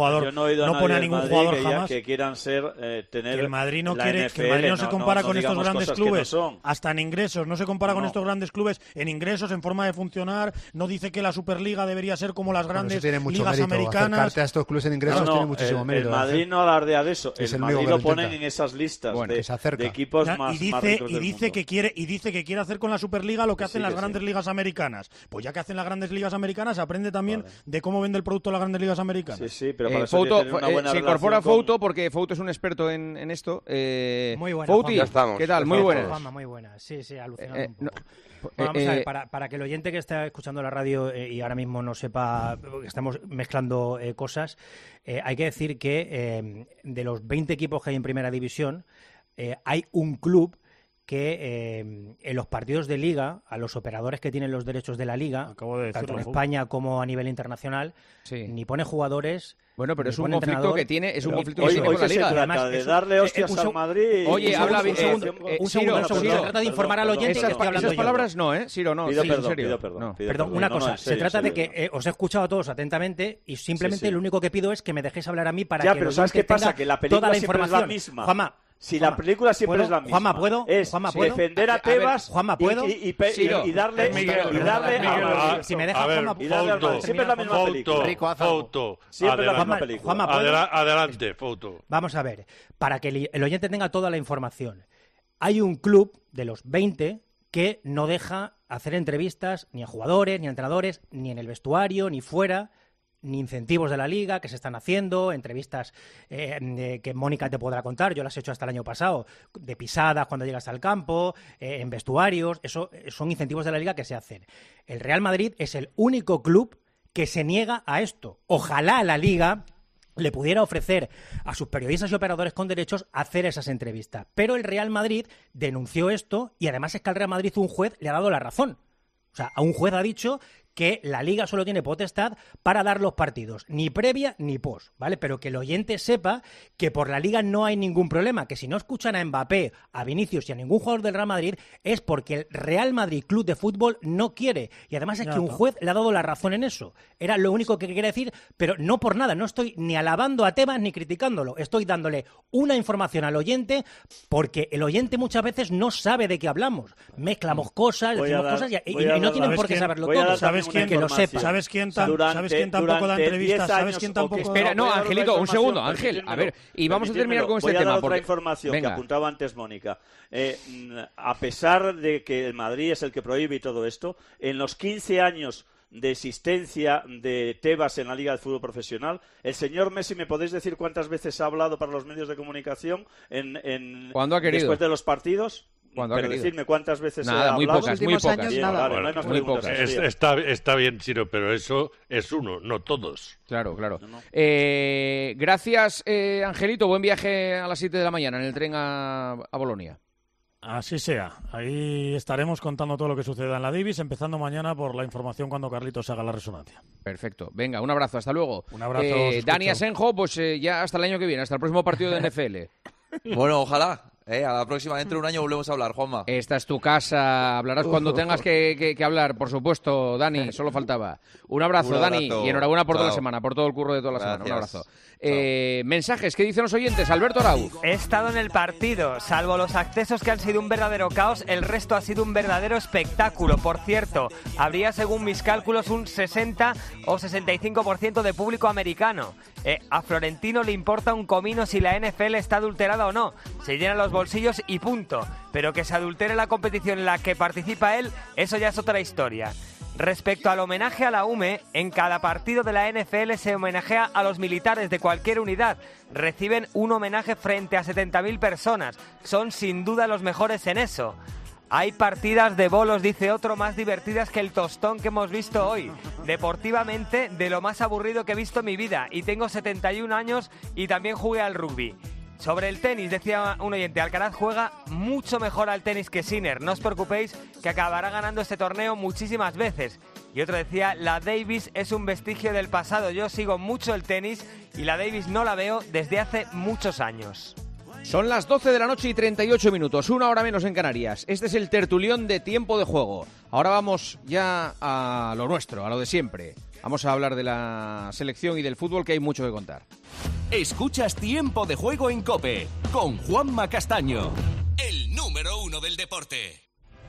jugador jamás. Que quieran ser, tener que el Madrid no la quiere, NFL, que el Madrid no se compara con estos grandes clubes, hasta en ingresos, no se compara con estos grandes clubes en ingresos, en forma de funcionar, no dice que la Superliga debería ser como las grandes ligas americanas. Acercarte a estos clubes en ingresos tiene muchísimo mérito. El Madrid no alardea de eso. El Madrid lo ponen en esas listas de equipos más ricos del mundo. Y dice que quiere hacer con la Superliga lo que hacen las grandes ligas americanas. Pues ya que hacen las grandes ligas americanas, aprende también de cómo vende el producto las grandes ligas americanas. Sí, pero para eso tiene una buena se incorpora Fouto porque Fouto es un experto en esto. Muy buena, Fouti, ¿qué tal? Muy buenas. Muy buena. Sí, alucinante un poco. Vamos a ver, para que el oyente que está escuchando la radio y ahora mismo no sepa, estamos mezclando cosas, hay que decir que de los 20 equipos que hay en Primera División, hay un club que en los partidos de Liga, a los operadores que tienen los derechos de la Liga, tanto en España como a nivel internacional, ni pone jugadores. Bueno, pero es un conflicto que tiene, con la Liga. Se trata de darle hostias al Madrid. Oye, habla bien. Un segundo. Se trata de informar al oyente que estoy hablando. Esas palabras no, Ciro, no. Pido perdón. Una cosa, se trata de que os he escuchado a todos atentamente y simplemente lo único que pido es que me dejéis hablar a mí para que pero ¿sabes qué pasa? Que la película siempre es la misma. Juanma, si la película siempre es la misma. Juanma, ¿puedo? Defender a Tebas y darle a... Si me dejas, Juanma, siempre es la misma película. Fouto. Siempre es la misma película. Juanma, ¿puedo? Adelante, Fouto. Vamos a ver, para que el oyente tenga toda la información. Hay un club de los 20 que no deja hacer entrevistas ni a jugadores, ni a entrenadores, ni en el vestuario, ni fuera, ni incentivos de la Liga que se están haciendo, entrevistas que Mónica te podrá contar, yo las he hecho hasta el año pasado, de pisadas cuando llegas al campo, en vestuarios, eso son incentivos de la Liga que se hacen. El Real Madrid es el único club que se niega a esto. Ojalá la Liga le pudiera ofrecer a sus periodistas y operadores con derechos hacer esas entrevistas. Pero el Real Madrid denunció esto y además es que al Real Madrid un juez le ha dado la razón. O sea, a un juez ha dicho que la Liga solo tiene potestad para dar los partidos, ni previa ni post, ¿vale? Pero que el oyente sepa que por la Liga no hay ningún problema, que si no escuchan a Mbappé, a Vinicius y a ningún jugador del Real Madrid es porque el Real Madrid Club de Fútbol no quiere. Y además es que un juez le ha dado la razón en eso. Era lo único que quería decir, pero no por nada. No estoy ni alabando a Tebas ni criticándolo. Estoy dándole una información al oyente porque el oyente muchas veces no sabe de qué hablamos. Mezclamos cosas, decimos cosas y no tienen por qué saberlo todo. Que lo sepa. ¿Sabes quién tampoco da entrevistas? ¿Sabes quién tampoco? Espera, no, Angelito, un segundo, Ángel. A ver, y vamos a terminar con este tema. Voy a dar otra información que apuntaba antes Mónica. A pesar de que el Madrid es el que prohíbe y todo esto, en los 15 años de existencia de Tebas en la Liga de Fútbol Profesional. El señor Messi, ¿me podéis decir cuántas veces ha hablado para los medios de comunicación ¿Cuándo ha querido? Después de los partidos? Pero decidme cuántas veces ha hablado. Muy pocas. Bien, nada. Vale, no hay más preguntas. Está bien, Chiro, pero eso es uno, no todos. Claro. Gracias, Angelito. Buen viaje a las 7 de la mañana en el tren a Bolonia. Así sea. Ahí estaremos contando todo lo que suceda en la Davis, empezando mañana por la información cuando Carlitos haga la resonancia. Perfecto. Venga, un abrazo. Hasta luego. Un abrazo. Dani Asenjo, pues ya hasta el año que viene, hasta el próximo partido de NFL. Bueno, ojalá. A la próxima, dentro de un año volvemos a hablar, Juanma. Esta es tu casa, hablarás cuando tengas que hablar, por supuesto, Dani, solo faltaba. Un abrazo, Dani, y enhorabuena por toda la semana, por todo el curro de toda la semana. Un abrazo. Mensajes, ¿qué dicen los oyentes? Alberto Arauz. He estado en el partido, salvo los accesos que han sido un verdadero caos, el resto ha sido un verdadero espectáculo. Por cierto, habría, según mis cálculos, un 60 o 65% de público americano. A Florentino le importa un comino si la NFL está adulterada o no. Se llenan los bolsillos y punto. Pero que se adultere la competición en la que participa él, eso ya es otra historia. Respecto al homenaje a la UME, en cada partido de la NFL se homenajea a los militares de cualquier unidad. Reciben un homenaje frente a 70.000 personas. Son sin duda los mejores en eso. Hay partidas de bolos, dice otro, más divertidas que el tostón que hemos visto hoy. Deportivamente, de lo más aburrido que he visto en mi vida. Y tengo 71 años y también jugué al rugby. Sobre el tenis, decía un oyente, Alcaraz juega mucho mejor al tenis que Sinner. No os preocupéis, que acabará ganando este torneo muchísimas veces. Y otro decía, la Davis es un vestigio del pasado. Yo sigo mucho el tenis y la Davis no la veo desde hace muchos años. Son las 12 de la noche y 38 minutos, una hora menos en Canarias. Este es el tertulión de Tiempo de Juego. Ahora vamos ya a lo nuestro, a lo de siempre. Vamos a hablar de la selección y del fútbol, que hay mucho que contar. Escuchas Tiempo de Juego en COPE, con Juanma Castaño, el número 1 del deporte.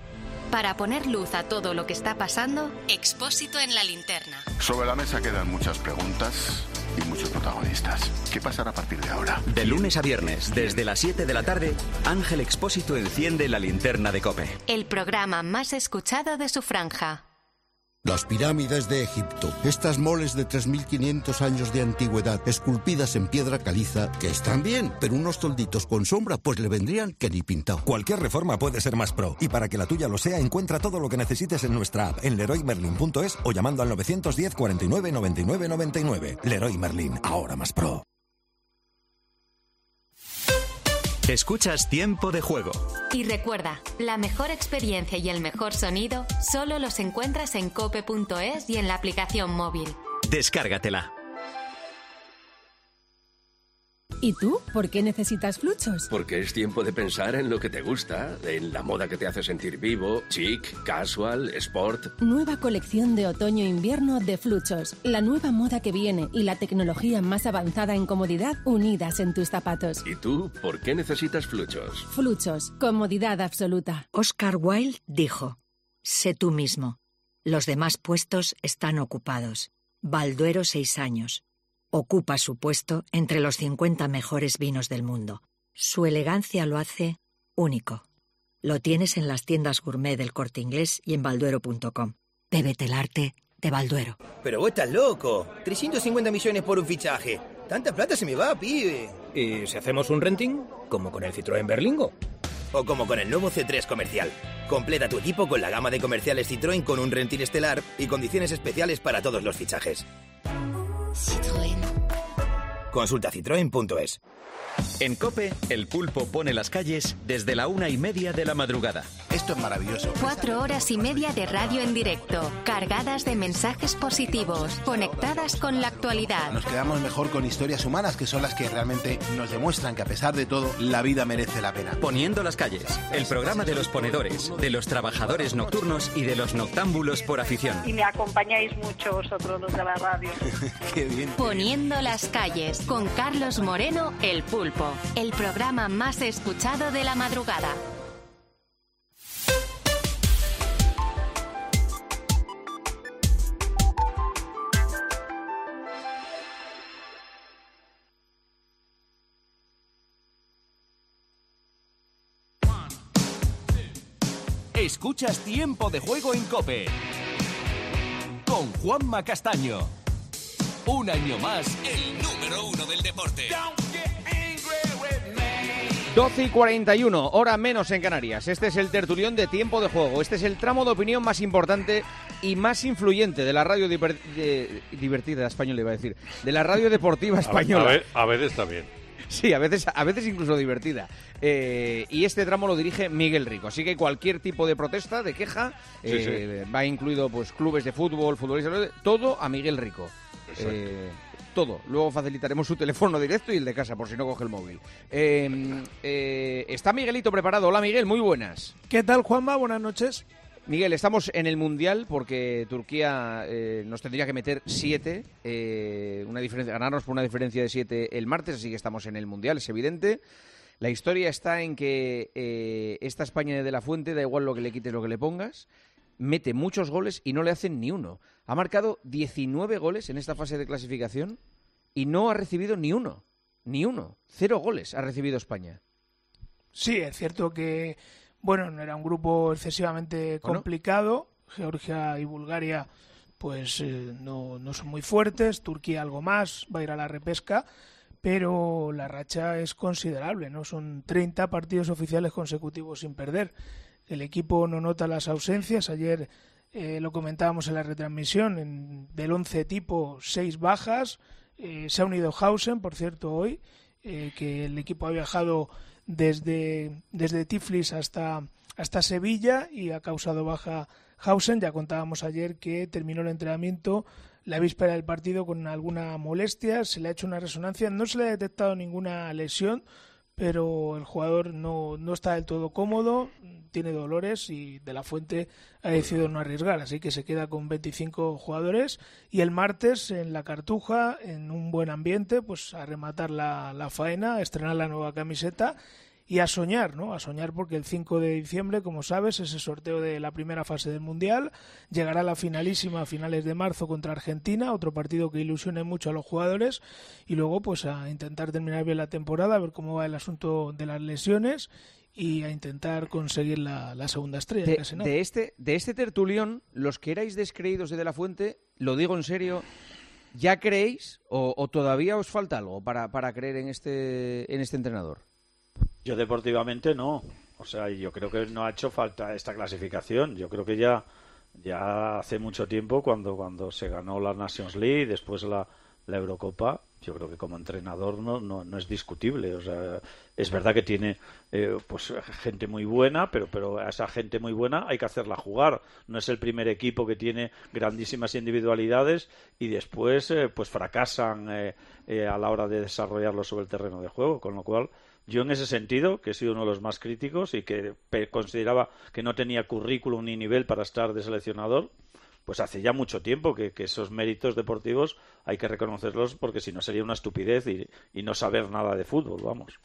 Para poner luz a todo lo que está pasando, Expósito en la linterna. Sobre la mesa quedan muchas preguntas y muchos protagonistas. ¿Qué pasará a partir de ahora? De lunes a viernes, desde las 7 de la tarde, Ángel Expósito enciende la linterna de COPE. El programa más escuchado de su franja. Las pirámides de Egipto, estas moles de 3.500 años de antigüedad, esculpidas en piedra caliza, que están bien, pero unos tolditos con sombra, pues le vendrían que ni pintado. Cualquier reforma puede ser más pro, y para que la tuya lo sea, encuentra todo lo que necesites en nuestra app, en leroymerlin.es o llamando al 910 49 99 99. Leroy Merlin, ahora más pro. Escuchas Tiempo de Juego. Y recuerda, la mejor experiencia y el mejor sonido solo los encuentras en cope.es y en la aplicación móvil. Descárgatela. ¿Y tú? ¿Por qué necesitas Fluchos? Porque es tiempo de pensar en lo que te gusta, en la moda que te hace sentir vivo, chic, casual, sport. Nueva colección de otoño-invierno de Fluchos. La nueva moda que viene y la tecnología más avanzada en comodidad unidas en tus zapatos. ¿Y tú? ¿Por qué necesitas Fluchos? Fluchos. Comodidad absoluta. Oscar Wilde dijo: sé tú mismo. Los demás puestos están ocupados. Balduero 6 años. Ocupa su puesto entre los 50 mejores vinos del mundo. Su elegancia lo hace único. Lo tienes en las tiendas gourmet del Corte Inglés y en balduero.com. Bébete el arte de Balduero. Pero vos estás loco. 350 millones por un fichaje. Tanta plata se me va, pibe. ¿Y si hacemos un renting? Como con el Citroën Berlingo. O como con el nuevo C3 comercial. Completa tu equipo con la gama de comerciales Citroën con un renting estelar y condiciones especiales para todos los fichajes. Citroën. Consulta citroen.es. En COPE, el pulpo pone las calles desde la 1:30 de la madrugada. Esto es maravilloso. 4 horas y media de radio en directo, cargadas de mensajes positivos, conectadas con la actualidad. Nos quedamos mejor con historias humanas, que son las que realmente nos demuestran que a pesar de todo, la vida merece la pena. Poniendo las calles, el programa de los ponedores, de los trabajadores nocturnos y de los noctámbulos por afición. Y me acompañáis mucho vosotros los de la radio. Qué bien. Poniendo las calles, con Carlos Moreno, el pulpo. El programa más escuchado de la madrugada. Escuchas Tiempo de Juego en COPE. con Juanma Castaño. Un año más, el número 1 del deporte. 12:41, hora menos en Canarias. Este es el tertulión de Tiempo de Juego. Este es el tramo de opinión más importante y más influyente de la radio divertida española, iba a decir. De la radio deportiva española. A veces también. Sí, a veces incluso divertida. Y este tramo lo dirige Miguel Rico. Así que cualquier tipo de protesta, de queja, va incluido pues clubes de fútbol, futbolistas, todo a Miguel Rico. Todo. Luego facilitaremos su teléfono directo y el de casa, por si no coge el móvil. Está Miguelito preparado. Hola, Miguel, muy buenas. ¿Qué tal, Juanma? Buenas noches. Miguel, estamos en el Mundial porque Turquía nos tendría que meter 7, ganarnos por una diferencia de 7 el martes, así que estamos en el Mundial, es evidente. La historia está en que esta España de la Fuente, da igual lo que le quites, lo que le pongas, mete muchos goles y no le hacen ni uno. Ha marcado 19 goles en esta fase de clasificación y no ha recibido ni uno. 0 goles ha recibido España. Sí, es cierto que, no era un grupo excesivamente complicado. Georgia y Bulgaria pues no son muy fuertes. Turquía algo más, va a ir a la repesca. Pero la racha es considerable, ¿no? Son 30 partidos oficiales consecutivos sin perder. El equipo no nota las ausencias. Ayer lo comentábamos en la retransmisión, del 11 tipo 6 bajas. Se ha unido Hausen, por cierto, hoy, que el equipo ha viajado desde Tiflis hasta Sevilla y ha causado baja Hausen. Ya contábamos ayer que terminó el entrenamiento la víspera del partido con alguna molestia, se le ha hecho una resonancia, no se le ha detectado ninguna lesión, pero el jugador no está del todo cómodo, tiene dolores y De la Fuente ha decidido no arriesgar, así que se queda con 25 jugadores y el martes en la Cartuja, en un buen ambiente, pues a rematar la faena, a estrenar la nueva camiseta y a soñar, ¿no? A soñar porque el 5 de diciembre, como sabes, es el sorteo de la primera fase del Mundial. Llegará la finalísima a finales de marzo contra Argentina, otro partido que ilusione mucho a los jugadores. Y luego, pues a intentar terminar bien la temporada, a ver cómo va el asunto de las lesiones y a intentar conseguir la segunda estrella. De este tertulión, los que erais descreídos de la Fuente, lo digo en serio, ¿ya creéis o todavía os falta algo para creer en este entrenador? Yo deportivamente no. O sea, yo creo que no ha hecho falta esta clasificación. Yo creo que ya hace mucho tiempo, cuando se ganó la Nations League, después la Eurocopa, yo creo que como entrenador no es discutible. O sea, es verdad que tiene pues gente muy buena, pero a esa gente muy buena hay que hacerla jugar. No es el primer equipo que tiene grandísimas individualidades y después pues fracasan a la hora de desarrollarlo sobre el terreno de juego, con lo cual yo en ese sentido, que he sido uno de los más críticos y que consideraba que no tenía currículum ni nivel para estar de seleccionador, pues hace ya mucho tiempo que esos méritos deportivos hay que reconocerlos, porque si no sería una estupidez y no saber nada de fútbol, vamos.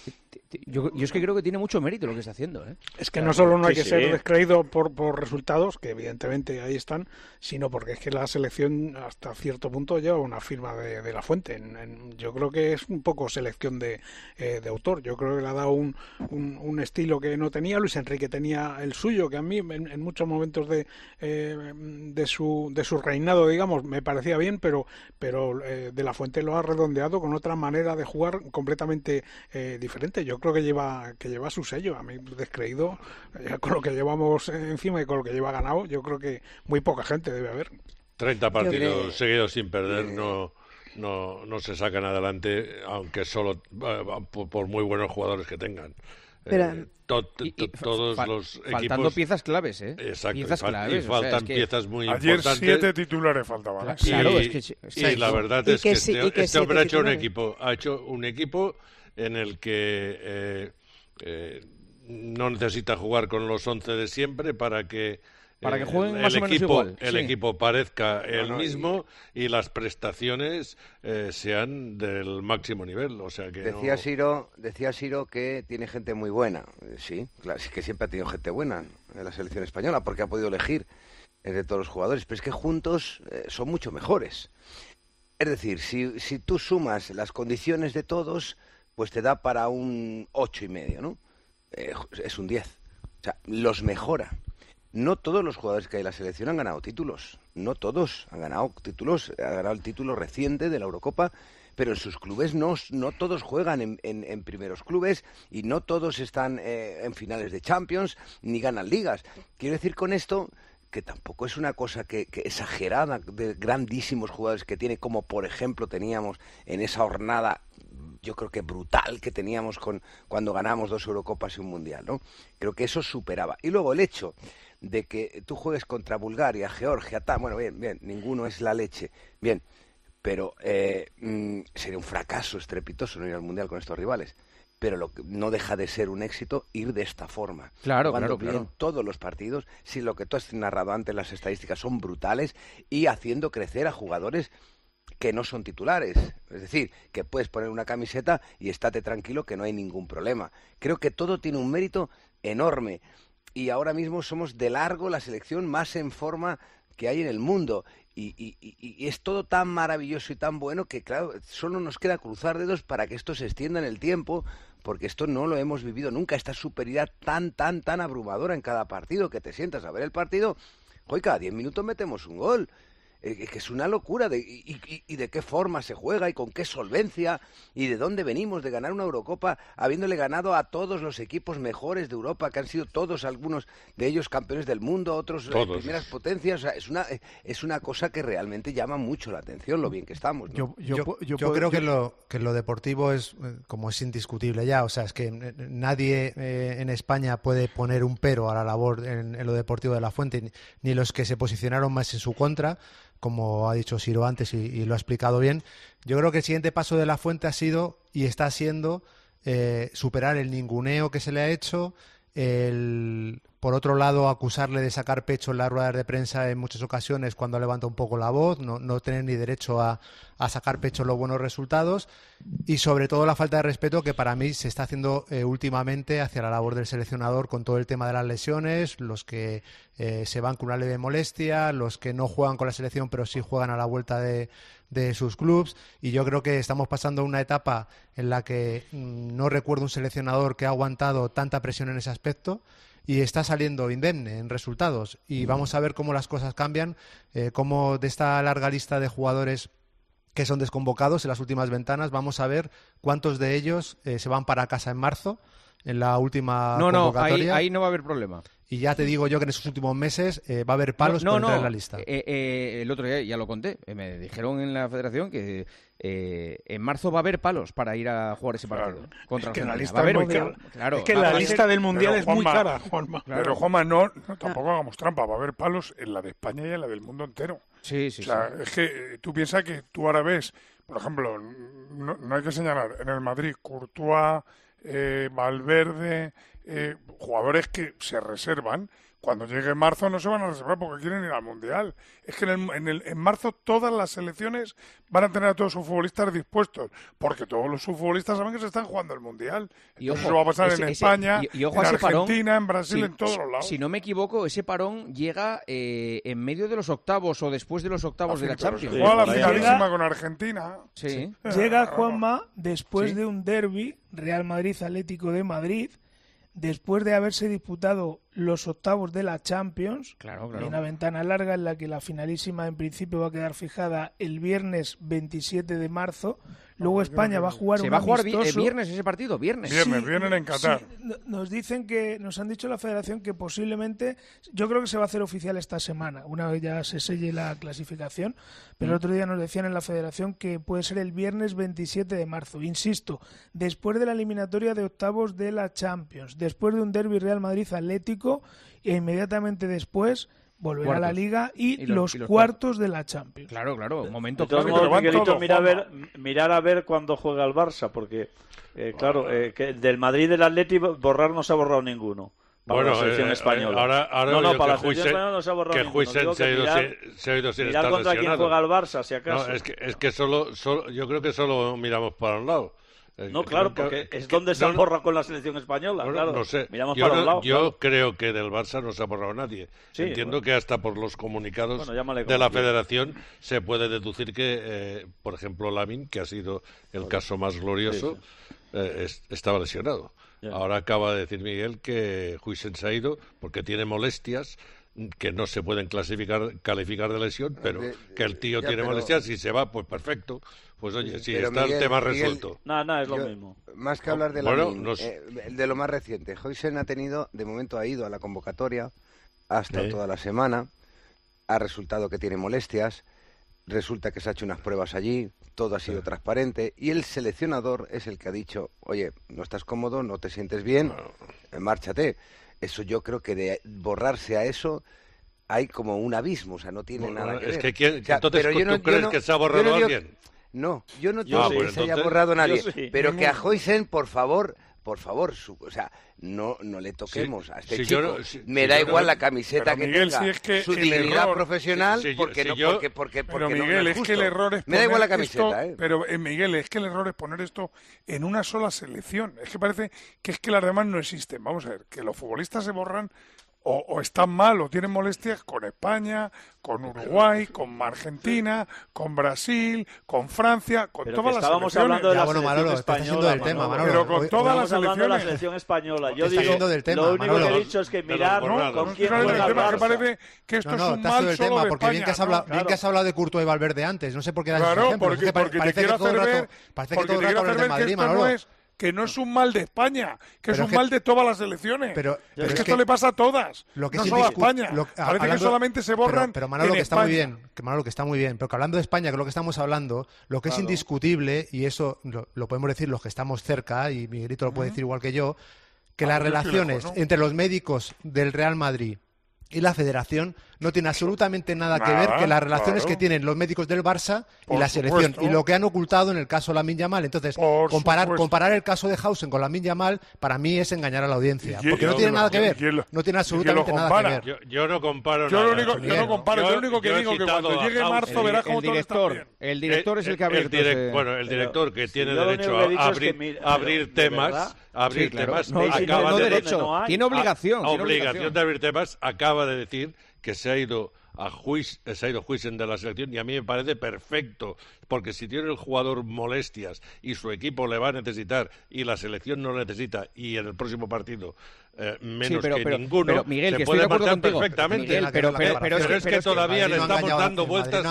Yo es que creo que tiene mucho mérito lo que está haciendo, ¿eh? Es que no solo no hay que ser descreído por resultados, que evidentemente ahí están, sino porque es que la selección hasta cierto punto lleva una firma de la Fuente. Yo creo que es un poco selección de autor. Yo creo que le ha dado un estilo que no tenía. Luis Enrique tenía el suyo, que a mí en muchos momentos de su reinado, digamos, me parecía bien, pero de la Fuente lo ha redondeado con otra manera de jugar completamente diferente. Yo creo que lleva su sello. A mí, descreído, con lo que llevamos encima y con lo que lleva ganado, yo creo que muy poca gente debe haber. 30 partidos seguidos sin perder no se sacan adelante, aunque solo por muy buenos jugadores que tengan. Todos los equipos faltando piezas claves, Exacto, piezas claves, y faltan piezas muy ayer importantes. 7 titulares faltaban. Claro, y la verdad es que este hombre ha hecho un equipo en el que no necesita jugar con los 11 de siempre para que jueguen más o menos igual. El equipo parezca el mismo y las prestaciones sean del máximo nivel. O sea que decía Siro que tiene gente muy buena. Sí, claro, es que siempre ha tenido gente buena en la selección española porque ha podido elegir entre todos los jugadores, pero es que juntos son mucho mejores. Es decir, si tú sumas las condiciones de todos, pues te da para un 8,5, ¿no? Es un 10. O sea, los mejora. no todos los jugadores que hay en la selección han ganado títulos. No todos han ganado títulos. Ha ganado el título reciente de la Eurocopa, pero en sus clubes no todos juegan en primeros clubes y no todos están en finales de Champions ni ganan ligas. Quiero decir con esto que tampoco es una cosa que exagerada de grandísimos jugadores que tiene, como por ejemplo teníamos en esa jornada, yo creo que brutal que teníamos cuando ganamos 2 Eurocopas y un Mundial, ¿no? Creo que eso superaba. Y luego el hecho de que tú juegues contra Bulgaria, Georgia, bueno, bien, ninguno es la leche, bien, pero sería un fracaso estrepitoso no ir al Mundial con estos rivales. Pero no deja de ser un éxito ir de esta forma. Claro. Todos los partidos, si lo que tú has narrado antes, las estadísticas son brutales, y haciendo crecer a jugadores que no son titulares. Es decir, que puedes poner una camiseta y estate tranquilo que no hay ningún problema. Creo que todo tiene un mérito enorme. Y ahora mismo somos de largo la selección más en forma que hay en el mundo. Y es todo tan maravilloso y tan bueno que, claro, solo nos queda cruzar dedos para que esto se extienda en el tiempo, porque esto no lo hemos vivido nunca, esta superioridad tan abrumadora en cada partido, que te sientas a ver el partido, hoy cada 10 minutos metemos un gol. Que es una locura y de qué forma se juega y con qué solvencia y de dónde venimos de ganar una Eurocopa habiéndole ganado a todos los equipos mejores de Europa, que han sido todos, algunos de ellos campeones del mundo, otros primeras potencias. O sea, es una cosa que realmente llama mucho la atención, lo bien que estamos, ¿no? Yo creo que lo deportivo es indiscutible ya. O sea, es que nadie en España puede poner un pero a la labor en lo deportivo de La Fuente, ni los que se posicionaron más en su contra, como ha dicho Siro antes y lo ha explicado bien. Yo creo que el siguiente paso de La Fuente ha sido y está siendo superar el ninguneo que se le ha hecho, por otro lado, acusarle de sacar pecho en las ruedas de prensa en muchas ocasiones cuando levanta un poco la voz, no tener ni derecho a sacar pecho los buenos resultados, y sobre todo la falta de respeto que para mí se está haciendo últimamente hacia la labor del seleccionador con todo el tema de las lesiones, los que se van con una leve molestia, los que no juegan con la selección pero sí juegan a la vuelta de sus clubs, y yo creo que estamos pasando una etapa en la que no recuerdo un seleccionador que ha aguantado tanta presión en ese aspecto y está saliendo indemne en resultados, y vamos a ver cómo las cosas cambian, cómo de esta larga lista de jugadores que son desconvocados en las últimas ventanas, vamos a ver cuántos de ellos se van para casa en marzo, en la última convocatoria. No, ahí no va a haber problema. Y ya te digo yo que en esos últimos meses va a haber palos por entrar en la lista. El otro día ya lo conté. Me dijeron en la federación que en marzo va a haber palos para ir a jugar ese partido. Contra es que la lista es muy cara. Claro, es que la lista del Mundial es muy cara, Juanma. Claro. Pero, Juanma, no, tampoco hagamos trampa. Va a haber palos en la de España y en la del mundo entero. Sí. O sea, es que tú piensas que tú ahora ves, por ejemplo, no hay que señalar, en el Madrid, Courtois, Valverde, jugadores que se reservan. Cuando llegue marzo no se van a reservar porque quieren ir al Mundial. Es que en marzo todas las selecciones van a tener a todos sus futbolistas dispuestos, porque todos los futbolistas saben que se están jugando el Mundial. Y ojo, eso va a pasar en España, y ojo en Argentina, parón, en Brasil, en todos los lados. Si no me equivoco, ese parón llega en medio de los octavos o después de los octavos de la Champions. Juega la finalísima con Argentina. Sí. Llega Juanma después de un derbi, Real Madrid-Atlético de Madrid, después de haberse disputado los octavos de la Champions, en una ventana larga en la que la finalísima en principio va a quedar fijada el viernes 27 de marzo. Luego España va a jugar un amistoso. ¿Se va a jugar viernes ese partido? Viernes vienen en Qatar. Sí, nos han dicho la federación que posiblemente, yo creo que se va a hacer oficial esta semana, una vez ya se selle la clasificación, pero el otro día nos decían en la federación que puede ser el viernes 27 de marzo. Insisto, después de la eliminatoria de octavos de la Champions, después de un derbi Real Madrid-Atlético, e inmediatamente después volverá a la Liga y los cuartos de la Champions. Claro, momento clave. Miguelito, mirar a ver cuándo juega el Barça, porque que del Madrid y del Atlético borrar no se ha borrado ninguno. Para la selección española. Ahora para la selección española no se ha borrado ninguno. Se ha ido sin mirar estar contra lesionado. quién juega el Barça, si acaso. No, es que solo yo creo que solo miramos para un lado. No, claro, porque es donde se borra con la selección española. Claro, no sé. Miramos para un lado. Yo creo que del Barça no se ha borrado nadie. Entiendo que hasta por los comunicados de la Federación se puede deducir que, por ejemplo, Lamine, que ha sido el caso más glorioso, estaba lesionado. Ahora acaba de decir Miguel que Huijsen se ha ido porque tiene molestias que no se pueden calificar de lesión, pero que el tío tiene molestias y se va, pues perfecto. Pues oye, sí, está Miguel, el tema resuelto. Nada, es lo mismo. Más que hablar de de lo más reciente, Huijsen de momento ha ido a la convocatoria, ha estado toda la semana, ha resultado que tiene molestias, resulta que se ha hecho unas pruebas allí, todo ha sido transparente, y el seleccionador es el que ha dicho, oye, no estás cómodo, no te sientes bien, márchate. Eso yo creo que de borrarse a eso hay como un abismo, o sea, no tiene nada que ver. Es que entonces, ¿tú crees que se ha borrado alguien? No, yo no digo que se haya borrado nadie, pero que a Huijsen, por favor, o sea, no le toquemos a este chico. Me da igual la camiseta que Miguel, tenga, si es que su dignidad profesional, porque pero Miguel, es que el error es me da igual la camiseta, Pero Miguel, es que el error es poner esto en una sola selección. Es que parece que las demás no existen. Vamos a ver, que los futbolistas se borran o están mal o tienen molestias con España, con Uruguay, con Argentina, con Brasil, con Francia, con todas las selecciones. Hablando de la selección española, pero con todas las selecciones. Hablando de la selección española. Yo digo, lo único que he dicho es que mirar con quién juega el Barça. Que parece que esto es un mal solo de porque España. Bien que has hablado de Courtois y Valverde antes. No sé por qué das ejemplos. Claro, porque te quiero hacer ver que esto no es... Que no es un mal de España, que es un mal de todas las elecciones. Pero es que esto le pasa a todas, no solo a España. Parece que solamente se borran pero Manolo, en que España. Está muy bien, pero que hablando de España, que es lo que estamos hablando, lo que es indiscutible, y eso lo podemos decir los que estamos cerca, y Miguelito lo puede decir igual que yo, que las relaciones entre los médicos del Real Madrid y la Federación no tiene absolutamente nada que ver que las relaciones que tienen los médicos del Barça y la selección, y lo que han ocultado en el caso Lamine Yamal. Entonces, comparar el caso de Hausen con Lamine Yamal, para mí es engañar a la audiencia, porque no tiene nada que ver, no tiene absolutamente nada que ver. Yo no comparo yo lo único que digo que cuando llegue marzo verás cómo todo está bien. El director es el que ha abierto el director que tiene derecho a abrir temas, tiene obligación de abrir temas, acaba de decir que se ha ido Huijsen de la selección, y a mí me parece perfecto, porque si tiene el jugador molestias y su equipo le va a necesitar y la selección no lo necesita, y en el próximo partido menos que ninguno, pero, Miguel, se puede marchar perfectamente. Miguel, pero es que todavía le estamos dando vueltas.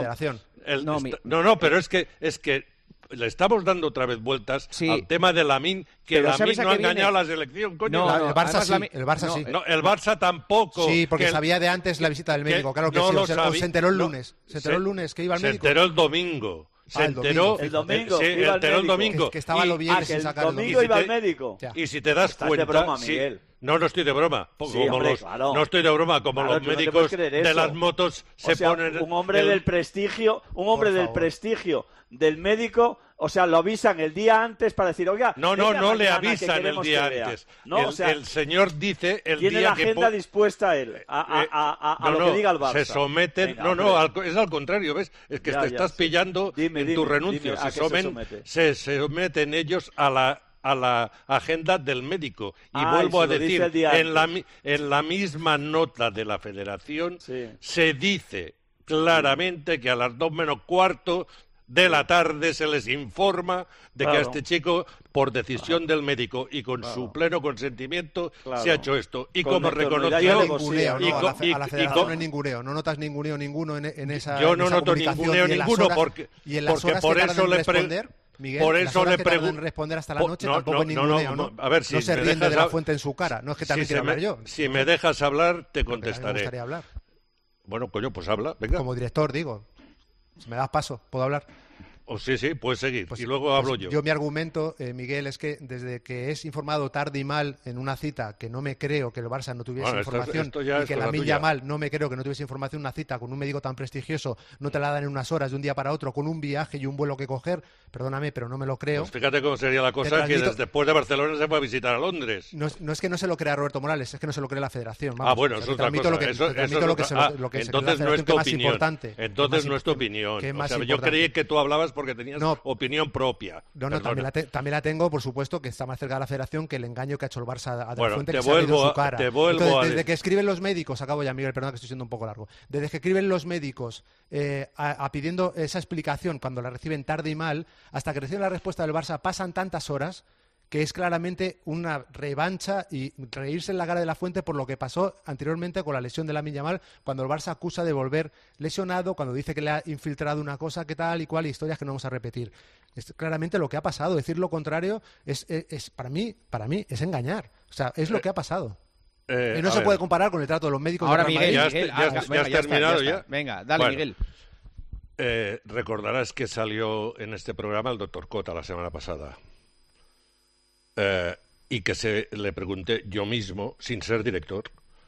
Pero es que le estamos dando otra vez vueltas al tema de Lamine, que Lamine no ha engañado a la selección, coño. El Barça sí. No, el Barça tampoco. Sí, porque sabía de antes la visita del médico, claro que sí. Se enteró el lunes. Se enteró el lunes que iba al médico. Se enteró el domingo. El domingo. Sí, enteró el domingo. Que estaba lo bien sin sacarlo. El domingo iba al médico. Y si te das cuenta... de broma, Miguel. No estoy de broma. No estoy de broma, como los médicos de las motos se ponen... Un hombre del prestigio del médico, o sea, lo avisan el día antes para decir, oiga... No le avisan el día antes. El señor dice el día que... Tiene la agenda dispuesta él a lo que diga el Barça. Se someten... es al contrario, ¿ves? Es que te estás pillando en tu renuncia. Se someten ellos a la agenda del médico. Y vuelvo a decir, en la misma nota de la Federación se dice claramente que a las 2 menos cuarto de la tarde se les informa de que a este chico, por decisión del médico y con su pleno consentimiento, se ha hecho esto. Y como reconoció... A la Federación no hay ninguneo. No notas ninguneo ninguno en esa Yo no noto ninguneo ninguno porque por eso le Miguel, por eso le pregunto responder hasta la noche tampoco es ninguneo, ¿no? A ver, si no se rinde de la fuente en su cara. No es que también quiera hablar yo. Si me dejas hablar, te contestaré. Me gustaría hablar. Bueno, coño, pues habla, venga. Como director, digo. Si me das paso, ¿puedo hablar? Sí, puedes seguir. Y luego hablo yo. Yo mi argumento, Miguel, es que desde que es informado tarde y mal en una cita, que no me creo que el Barça no tuviese información, y que Lamine Yamal no me creo que no tuviese información, una cita con un médico tan prestigioso, no te la dan en unas horas de un día para otro, con un viaje y un vuelo que coger, perdóname, pero no me lo creo. Pues fíjate cómo sería la cosa que después de Barcelona se puede visitar a Londres. No es que no se lo crea Roberto Morales, es que no se lo cree la Federación. Bueno, eso es otra cosa. Entonces no es tu opinión. Entonces no es tu opinión. Yo creí que tú hablabas porque tenías opinión propia. No, también la tengo, por supuesto, que está más cerca de la Federación que el engaño que ha hecho el Barça a De La Fuente, que se ha ido en su cara. Entonces, desde que escriben los médicos, acabo ya, Miguel, perdón que estoy siendo un poco largo, desde que escriben los médicos pidiendo esa explicación cuando la reciben tarde y mal, hasta que reciben la respuesta del Barça, pasan tantas horas que es claramente una revancha y reírse en la cara de la Fuente por lo que pasó anteriormente con la lesión de Lamine Yamal, cuando el Barça acusa de volver lesionado, cuando dice que le ha infiltrado una cosa que tal y cual, historias que no vamos a repetir. Es claramente lo que ha pasado. Decir lo contrario es para mí es engañar. O sea, es lo que ha pasado. Y no se puede comparar con el trato de los médicos. Ahora, de Miguel, ya has terminado ya. Venga, dale, bueno, Miguel. Recordarás que salió en este programa el doctor Cota la semana pasada. Y que le pregunté yo mismo, sin ser director,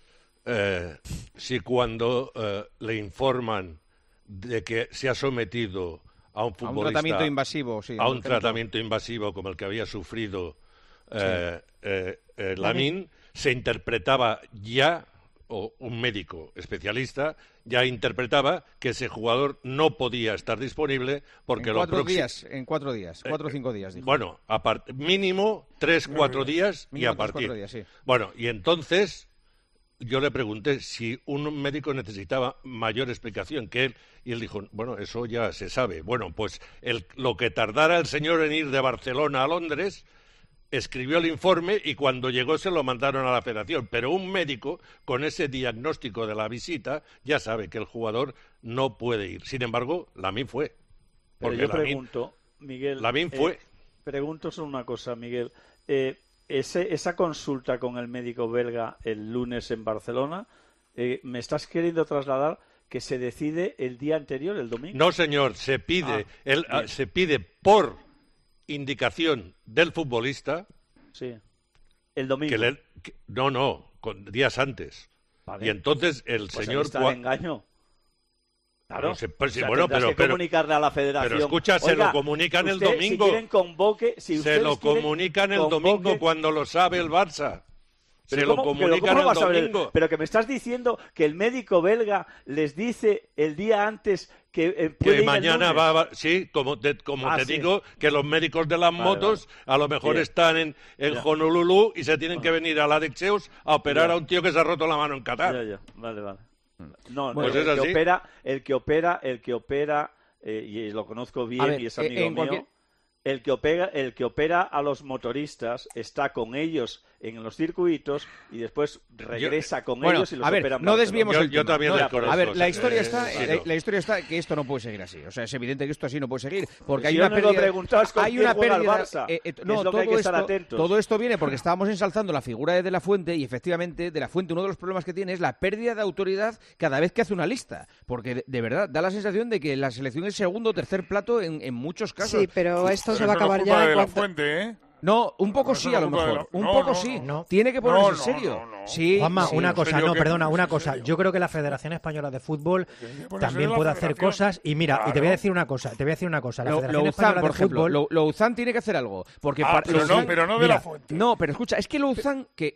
si cuando le informan de que se ha sometido a un futbolista... A un tratamiento invasivo, sí. A un tratamiento invasivo como el que había sufrido Lamine, se interpretaba ya, o un médico especialista, ya interpretaba que ese jugador no podía estar disponible porque en 4 días, 4 o 5 días, dijo. Bueno, mínimo 3-4 días y a partir. Días, sí. Bueno, y entonces yo le pregunté si un médico necesitaba mayor explicación que él, y él dijo, bueno, eso ya se sabe. Bueno, pues lo que tardara el señor en ir de Barcelona a Londres, escribió el informe y cuando llegó se lo mandaron a la federación. Pero un médico con ese diagnóstico de la visita ya sabe que el jugador no puede ir. Sin embargo, Lamine fue. Pero yo pregunto, Miguel... Lamine fue. Pregunto solo una cosa, Miguel. Esa consulta con el médico belga el lunes en Barcelona, ¿me estás queriendo trasladar que se decide el día anterior, el domingo? No, señor, se pide, se pide por indicación del futbolista. Sí. El domingo. Días antes. Vale. Y entonces el pues señor... Ahí está el engaño. Claro. No sé, pues, sí, o sea, bueno, pero comunicarle a la federación. Pero escucha, se lo comunican el domingo. Si quieren, convoque. Se lo comunican el domingo cuando lo sabe el Barça. Se lo comunican el domingo. Pero que me estás diciendo que el médico belga les dice el día antes que puede ir mañana va, sí, como te digo, que los médicos de las motos a lo mejor están en Honolulu y se tienen que venir a la Dexeus a operar a un tío que se ha roto la mano en Qatar. Vale. No, pues el que opera, y lo conozco bien y es amigo mío, el que opera a los motoristas está con ellos en los circuitos y después regresa con ellos y los opera en no desviemos el yo también a ver, la historia está que esto no puede seguir así. O sea, es evidente que esto así no puede seguir porque hay una pérdida. Hay una pérdida. Todo esto viene porque estábamos ensalzando la figura de la Fuente y efectivamente de la Fuente uno de los problemas que tiene es la pérdida de autoridad cada vez que hace una lista, porque de verdad da la sensación de que la selección es segundo o tercer plato en muchos casos. Sí, pero esto se va a acabar ya de la Fuente, ¿eh? No, un poco sí, a lo mejor. Un poco sí. Tiene que ponerse en serio. Sí, Juanma, una cosa. Yo creo que la Federación Española de Fútbol también puede hacer cosas. Y mira, y te voy a decir una cosa. La Federación Española de Fútbol... Louzán tiene que hacer algo. Porque pero no de la Fuente. No, pero escucha, es que Louzán, que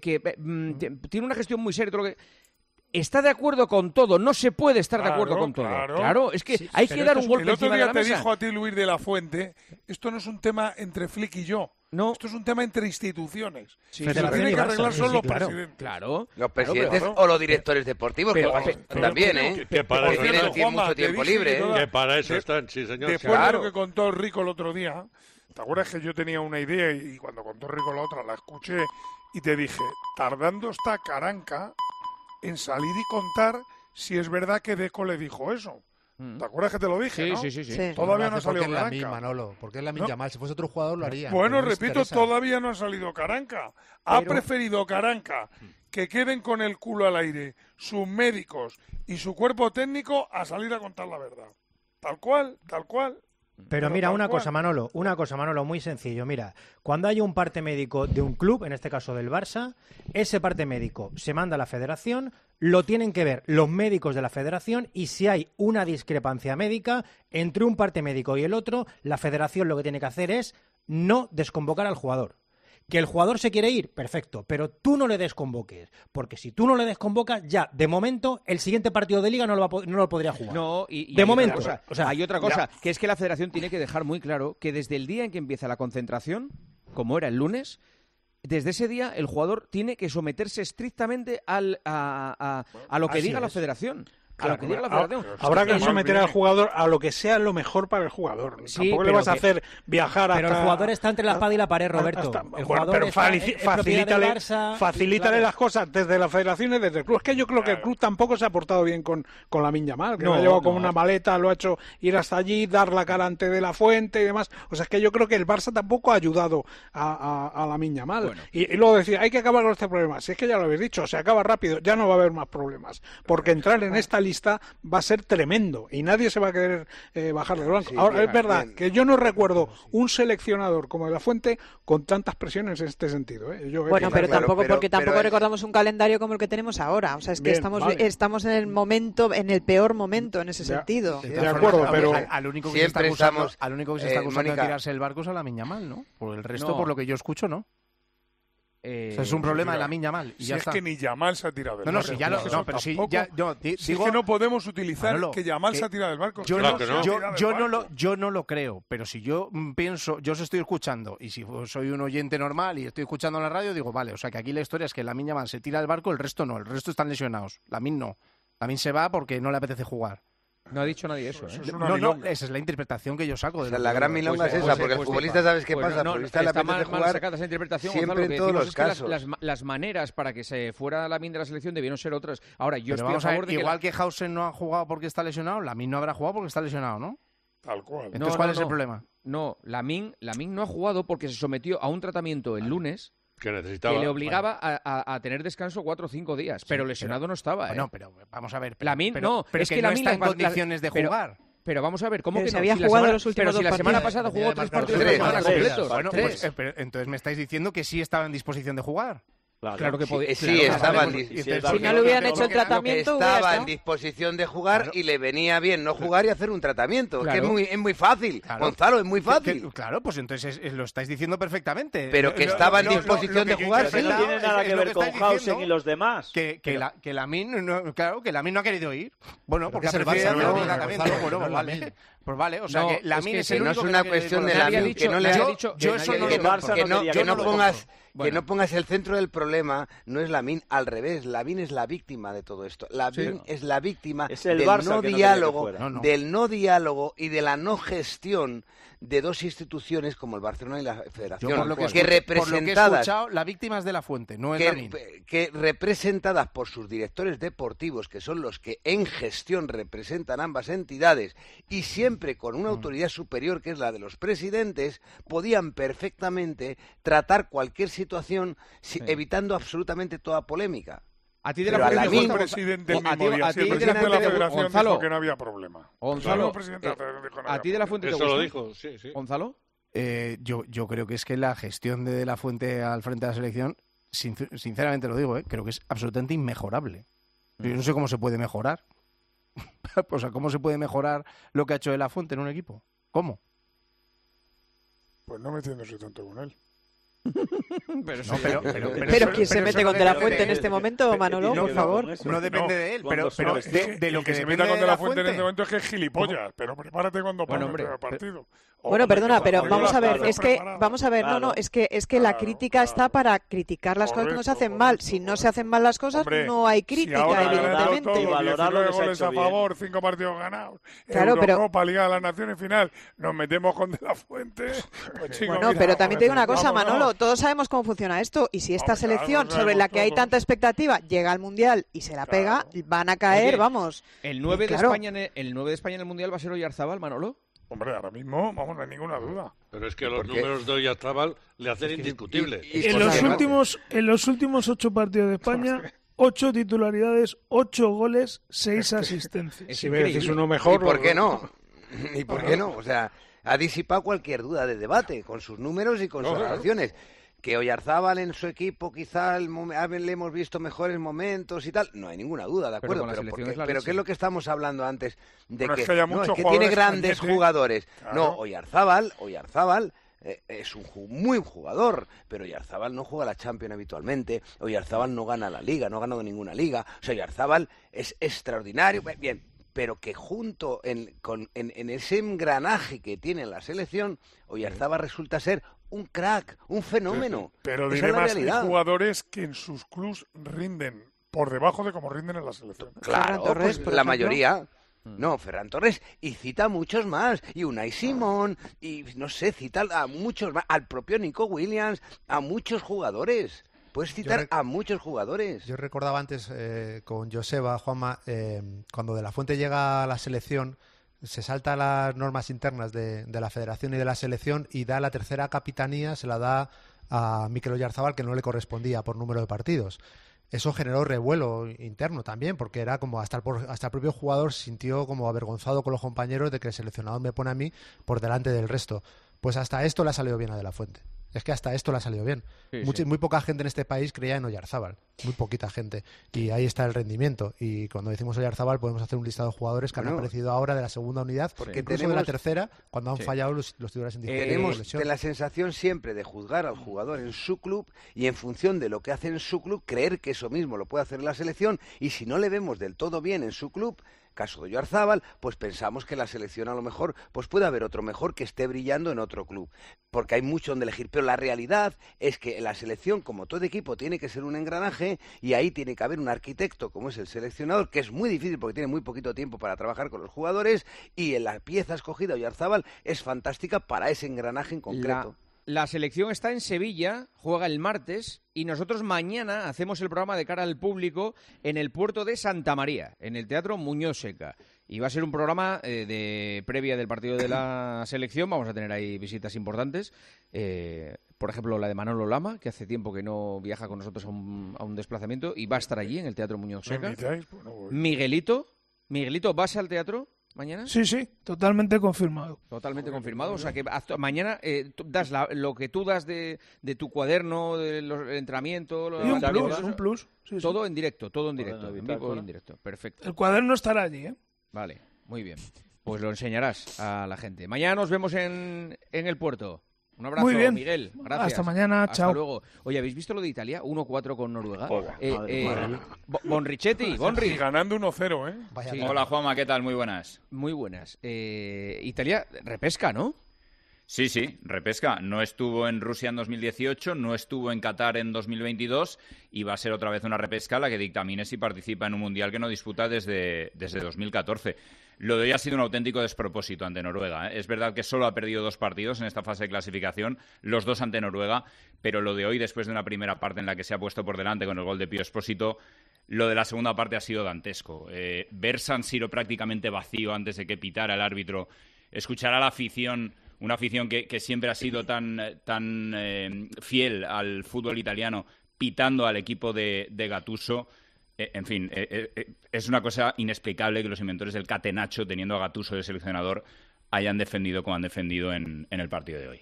tiene una gestión muy seria, todo lo que... Está de acuerdo con todo, no se puede estar de acuerdo con todo. Claro, es que hay que dar un golpe encima de la mesa. El otro día te dijo a ti Luis de la Fuente, esto no es un tema entre Flick y yo. No. Esto es un tema entre instituciones. Sí, se tiene que arreglar son los presidentes. Claro. Los presidentes o los directores deportivos, que también, ¿eh? Que para eso tienen mucho tiempo libre. Que para eso están, sí, señor. Después de lo que contó Rico el otro día, ¿te acuerdas que yo tenía una idea y cuando contó Rico la otra la escuché y te dije, tardando está Caranca en salir y contar si es verdad que Deco le dijo eso? ¿Te acuerdas que te lo dije, no? Sí. Todavía no ha salido Caranca. Porque es Manolo, porque es Lamine Yamal. Si fuese otro jugador lo haría. Bueno, repito, todavía no ha salido Caranca. Ha preferido Caranca que queden con el culo al aire sus médicos y su cuerpo técnico a salir a contar la verdad. Tal cual. Pero mira, una cosa, Manolo, muy sencillo. Mira, cuando hay un parte médico de un club, en este caso del Barça, ese parte médico se manda a la federación, lo tienen que ver los médicos de la federación y si hay una discrepancia médica entre un parte médico y el otro, la federación lo que tiene que hacer es no desconvocar al jugador. ¿Que el jugador se quiere ir? Perfecto, pero tú no le desconvoques, porque si tú no le desconvocas, ya, de momento, el siguiente partido de Liga no lo podría jugar. No, y de momento. Hay otra cosa, que es que la Federación tiene que dejar muy claro que desde el día en que empieza la concentración, como era el lunes, desde ese día el jugador tiene que someterse estrictamente a lo que diga la Federación. a lo que diga la federación. Habrá que someter al jugador a lo que sea lo mejor para el jugador. Sí, tampoco le vas a hacer viajar hasta... Pero el jugador está entre la espada y la pared, Roberto. El jugador facilítale las cosas desde la federación y desde el club. Es que yo creo que el club tampoco se ha portado bien con Lamine Yamal, que lo ha llevado como una maleta, lo ha hecho ir hasta allí, dar la cara ante De La Fuente y demás. O sea, es que yo creo que el Barça tampoco ha ayudado a Lamine Yamal. Bueno. Y luego decía, hay que acabar con este problema. Si es que ya lo habéis dicho, se acaba rápido, ya no va a haber más problemas. Porque entrar en esta lista va a ser tremendo y nadie se va a querer bajar del banco. Ahora, es verdad que yo no recuerdo un seleccionador como De La Fuente con tantas presiones en este sentido. Bueno, pero tampoco recordamos un calendario como el que tenemos ahora. O sea, es que estamos en el momento, en el peor momento en ese sentido. De acuerdo, pero al único que se está acusando de tirarse el barco es a Lamine Yamal, ¿no? Por el resto, por lo que yo escucho, ¿no? O sea, es un problema de Lamine Yamal. Y si es que ni Yamal se ha tirado del barco. Si que no podemos utilizar que Yamal se ha tirado del barco. Yo no lo creo, pero si yo pienso, yo os estoy escuchando, y si soy un oyente normal y estoy escuchando en la radio, digo, vale, o sea que aquí la historia es que Lamine Yamal se tira del barco, el resto no, el resto están lesionados. Lamine no. Lamine se va porque no le apetece jugar. No ha dicho nadie eso, ¿eh? Esa es la interpretación que yo saco. La gran milonga es esa, porque el futbolista, ¿sabes qué pasa? El futbolista le apetece jugar sacada esa interpretación, siempre Gonzalo, en todos los casos. Las maneras para que se fuera Lamine de la selección debieron ser otras. Ahora, yo estoy a favor de igual que Hausen no ha jugado porque está lesionado, Lamine no habrá jugado porque está lesionado, ¿no? Tal cual. Entonces, ¿cuál es el problema? No, Lamine no ha jugado porque se sometió a un tratamiento el lunes que le obligaba a tener descanso 4 o 5 días, pero lesionado no estaba. Bueno, pero vamos a ver. Lamine pero es que Lamine está en condiciones de jugar. Pero vamos a ver, ¿cómo que se había jugado los últimos 2 partidos? La semana pasada jugó 3 partidos de semana completos. Bueno, pues, entonces me estáis diciendo que sí estaba en disposición de jugar. Claro que podía. Sí, estaba si no le hubieran hecho el tratamiento, estaba en disposición de jugar y le venía bien no jugar y hacer un tratamiento. Claro. Que es muy fácil, Gonzalo, es muy fácil. Claro, pues entonces lo estáis diciendo perfectamente. Pero que estaba en disposición de jugar. Pero no tiene nada que ver con Hausen y los demás. Que Lamine no ha querido ir. Bueno, porque se prefiere hacer un tratamiento. Bueno, vale. Pues vale, o sea que Lamine es el único que no es una cuestión de Lamine, que no le ha dicho. Yo eso que no pongas el centro del problema, no es Lamine, al revés, Lamine es la víctima de todo esto. Lamine es la víctima del no diálogo y de la no gestión de dos instituciones como el Barcelona y la Federación, por lo que he escuchado, la víctima es De La Fuente, no es Lamine. Que representadas por sus directores deportivos, que son los que en gestión representan ambas entidades, y siempre con una autoridad superior, que es la de los presidentes, podían perfectamente tratar cualquier situación evitando absolutamente toda polémica. A ti de la Fuente, el presidente de la Federación dijo que no había problema. Gonzalo, a ti de la Fuente eso lo dijo, sí. Gonzalo, yo creo que es que la gestión de La Fuente al frente de la selección, sinceramente lo digo, creo que es absolutamente inmejorable. Yo no sé cómo se puede mejorar. O sea, ¿cómo se puede mejorar lo que ha hecho De La Fuente en un equipo? ¿Cómo? Pues no metiéndose tanto con él. Pero ¿quién se mete con De La Fuente en este momento, Manolo, por favor? No depende de él, pero de lo que se meta con De La Fuente en este momento es que es gilipollas, pero prepárate cuando pase el partido. Bueno, perdona, pero vamos a ver, es que la crítica está para criticar las cosas que no se hacen mal. Si no se hacen mal las cosas, no hay crítica, evidentemente. 19 goles a favor, 5 partidos ganados, claro, Eurocopa, Liga de las Naciones final, nos metemos con De La Fuente. Bueno, pero también te digo una cosa, Manolo, todos sabemos cómo funciona esto, y si esta selección sobre la que hay tanta expectativa llega al Mundial y se la pega, van a caer, vamos. ¿El 9 de España en el Mundial va a ser Oyarzábal, Manolo? Hombre, ahora mismo, vamos, no hay ninguna duda. Pero es que los números de Oyarzábal le hacen indiscutible. En los últimos 8 partidos de España, 8 titularidades, 8 goles, 6 asistencias. Si me decís uno mejor... ¿Y por qué no? ¿Y por qué no? O sea, ha disipado cualquier duda de debate con sus números y con sus acciones. Que Oyarzábal en su equipo quizá le hemos visto mejores momentos y tal, no hay ninguna duda, ¿de acuerdo? Pero ¿qué es lo que estamos hablando antes? De que tiene grandes jugadores. Claro. No, Oyarzábal es un muy jugador, pero Oyarzábal no juega la Champions habitualmente, Oyarzábal no gana la Liga, no ha ganado ninguna Liga, o sea, Oyarzábal es extraordinario, bien, pero que junto en ese engranaje que tiene la selección, Oyarzábal resulta ser un crack, un fenómeno. Sí. Pero diré más, hay jugadores que en sus clubs rinden por debajo de cómo rinden en la selección. Claro, pues la mayoría. No, Ferran Torres, y cita a muchos más, y Unai Simón, y no sé, cita a muchos más, al propio Nico Williams, a muchos jugadores. Puedes citar a muchos jugadores. Yo recordaba antes con Joseba, Juanma, cuando De la Fuente llega a la selección, se salta las normas internas de la federación y de la selección y da la tercera capitanía, se la da a Mikel Oyarzabal, que no le correspondía por número de partidos. Eso generó revuelo interno también, porque era como hasta el propio jugador se sintió como avergonzado con los compañeros de que el seleccionador me pone a mí por delante del resto. Pues hasta esto le ha salido bien a De la Fuente. Es que hasta esto le ha salido bien. Muy poca gente en este país creía en Oyarzabal. Muy poquita gente. Y ahí está el rendimiento. Y cuando decimos Oyarzabal podemos hacer un listado de jugadores que han aparecido ahora de la segunda unidad, porque incluso de la tercera, cuando han fallado los titulares indiscutibles. Tenemos la sensación siempre de juzgar al jugador en su club y en función de lo que hace en su club, creer que eso mismo lo puede hacer en la selección, y si no le vemos del todo bien en su club, caso de Oyarzabal, pues pensamos que la selección a lo mejor pues puede haber otro mejor que esté brillando en otro club, porque hay mucho donde elegir, pero la realidad es que la selección, como todo equipo, tiene que ser un engranaje y ahí tiene que haber un arquitecto como es el seleccionador, que es muy difícil porque tiene muy poquito tiempo para trabajar con los jugadores, y en la pieza escogida Oyarzabal es fantástica para ese engranaje en concreto. La selección está en Sevilla, juega el martes, y nosotros mañana hacemos el programa de cara al público en el puerto de Santa María, en el Teatro Muñoz Seca. Y va a ser un programa de previa del partido de la selección. Vamos a tener ahí visitas importantes. Por ejemplo, la de Manolo Lama, que hace tiempo que no viaja con nosotros a un desplazamiento, y va a estar allí en el Teatro Muñoz Seca. Miguelito, ¿vas al teatro mañana? Sí, totalmente confirmado. Totalmente confirmado, o sea que mañana das lo que tú das de tu cuaderno, del entrenamiento... un plus. Sí, todo en directo, en vivo y en directo, perfecto. El cuaderno estará allí, ¿eh? Vale, muy bien. Pues lo enseñarás a la gente. Mañana nos vemos en el puerto. Un abrazo, muy bien. Miguel. Gracias. Hasta mañana, chao. Hasta luego. Oye, ¿habéis visto lo de Italia? 1-4 con Noruega. Bonrichetti, Bonri. Ganando 1-0, ¿eh? Sí. Hola, Juanma, ¿qué tal? Muy buenas. Muy buenas. Italia repesca, ¿no? Sí, repesca. No estuvo en Rusia en 2018, no estuvo en Qatar en 2022 y va a ser otra vez una repesca la que dictamine si participa en un mundial que no disputa desde 2014. Lo de hoy ha sido un auténtico despropósito ante Noruega, ¿eh? Es verdad que solo ha perdido 2 partidos en esta fase de clasificación, los 2 ante Noruega, pero lo de hoy, después de una primera parte en la que se ha puesto por delante con el gol de Pío Expósito, lo de la segunda parte ha sido dantesco. Ver San Siro prácticamente vacío antes de que pitara el árbitro, escuchar a la afición, una afición que siempre ha sido tan fiel al fútbol italiano, pitando al equipo de Gattuso. En fin, es una cosa inexplicable que los inventores del catenaccio, teniendo a Gattuso de seleccionador, hayan defendido como han defendido en el partido de hoy.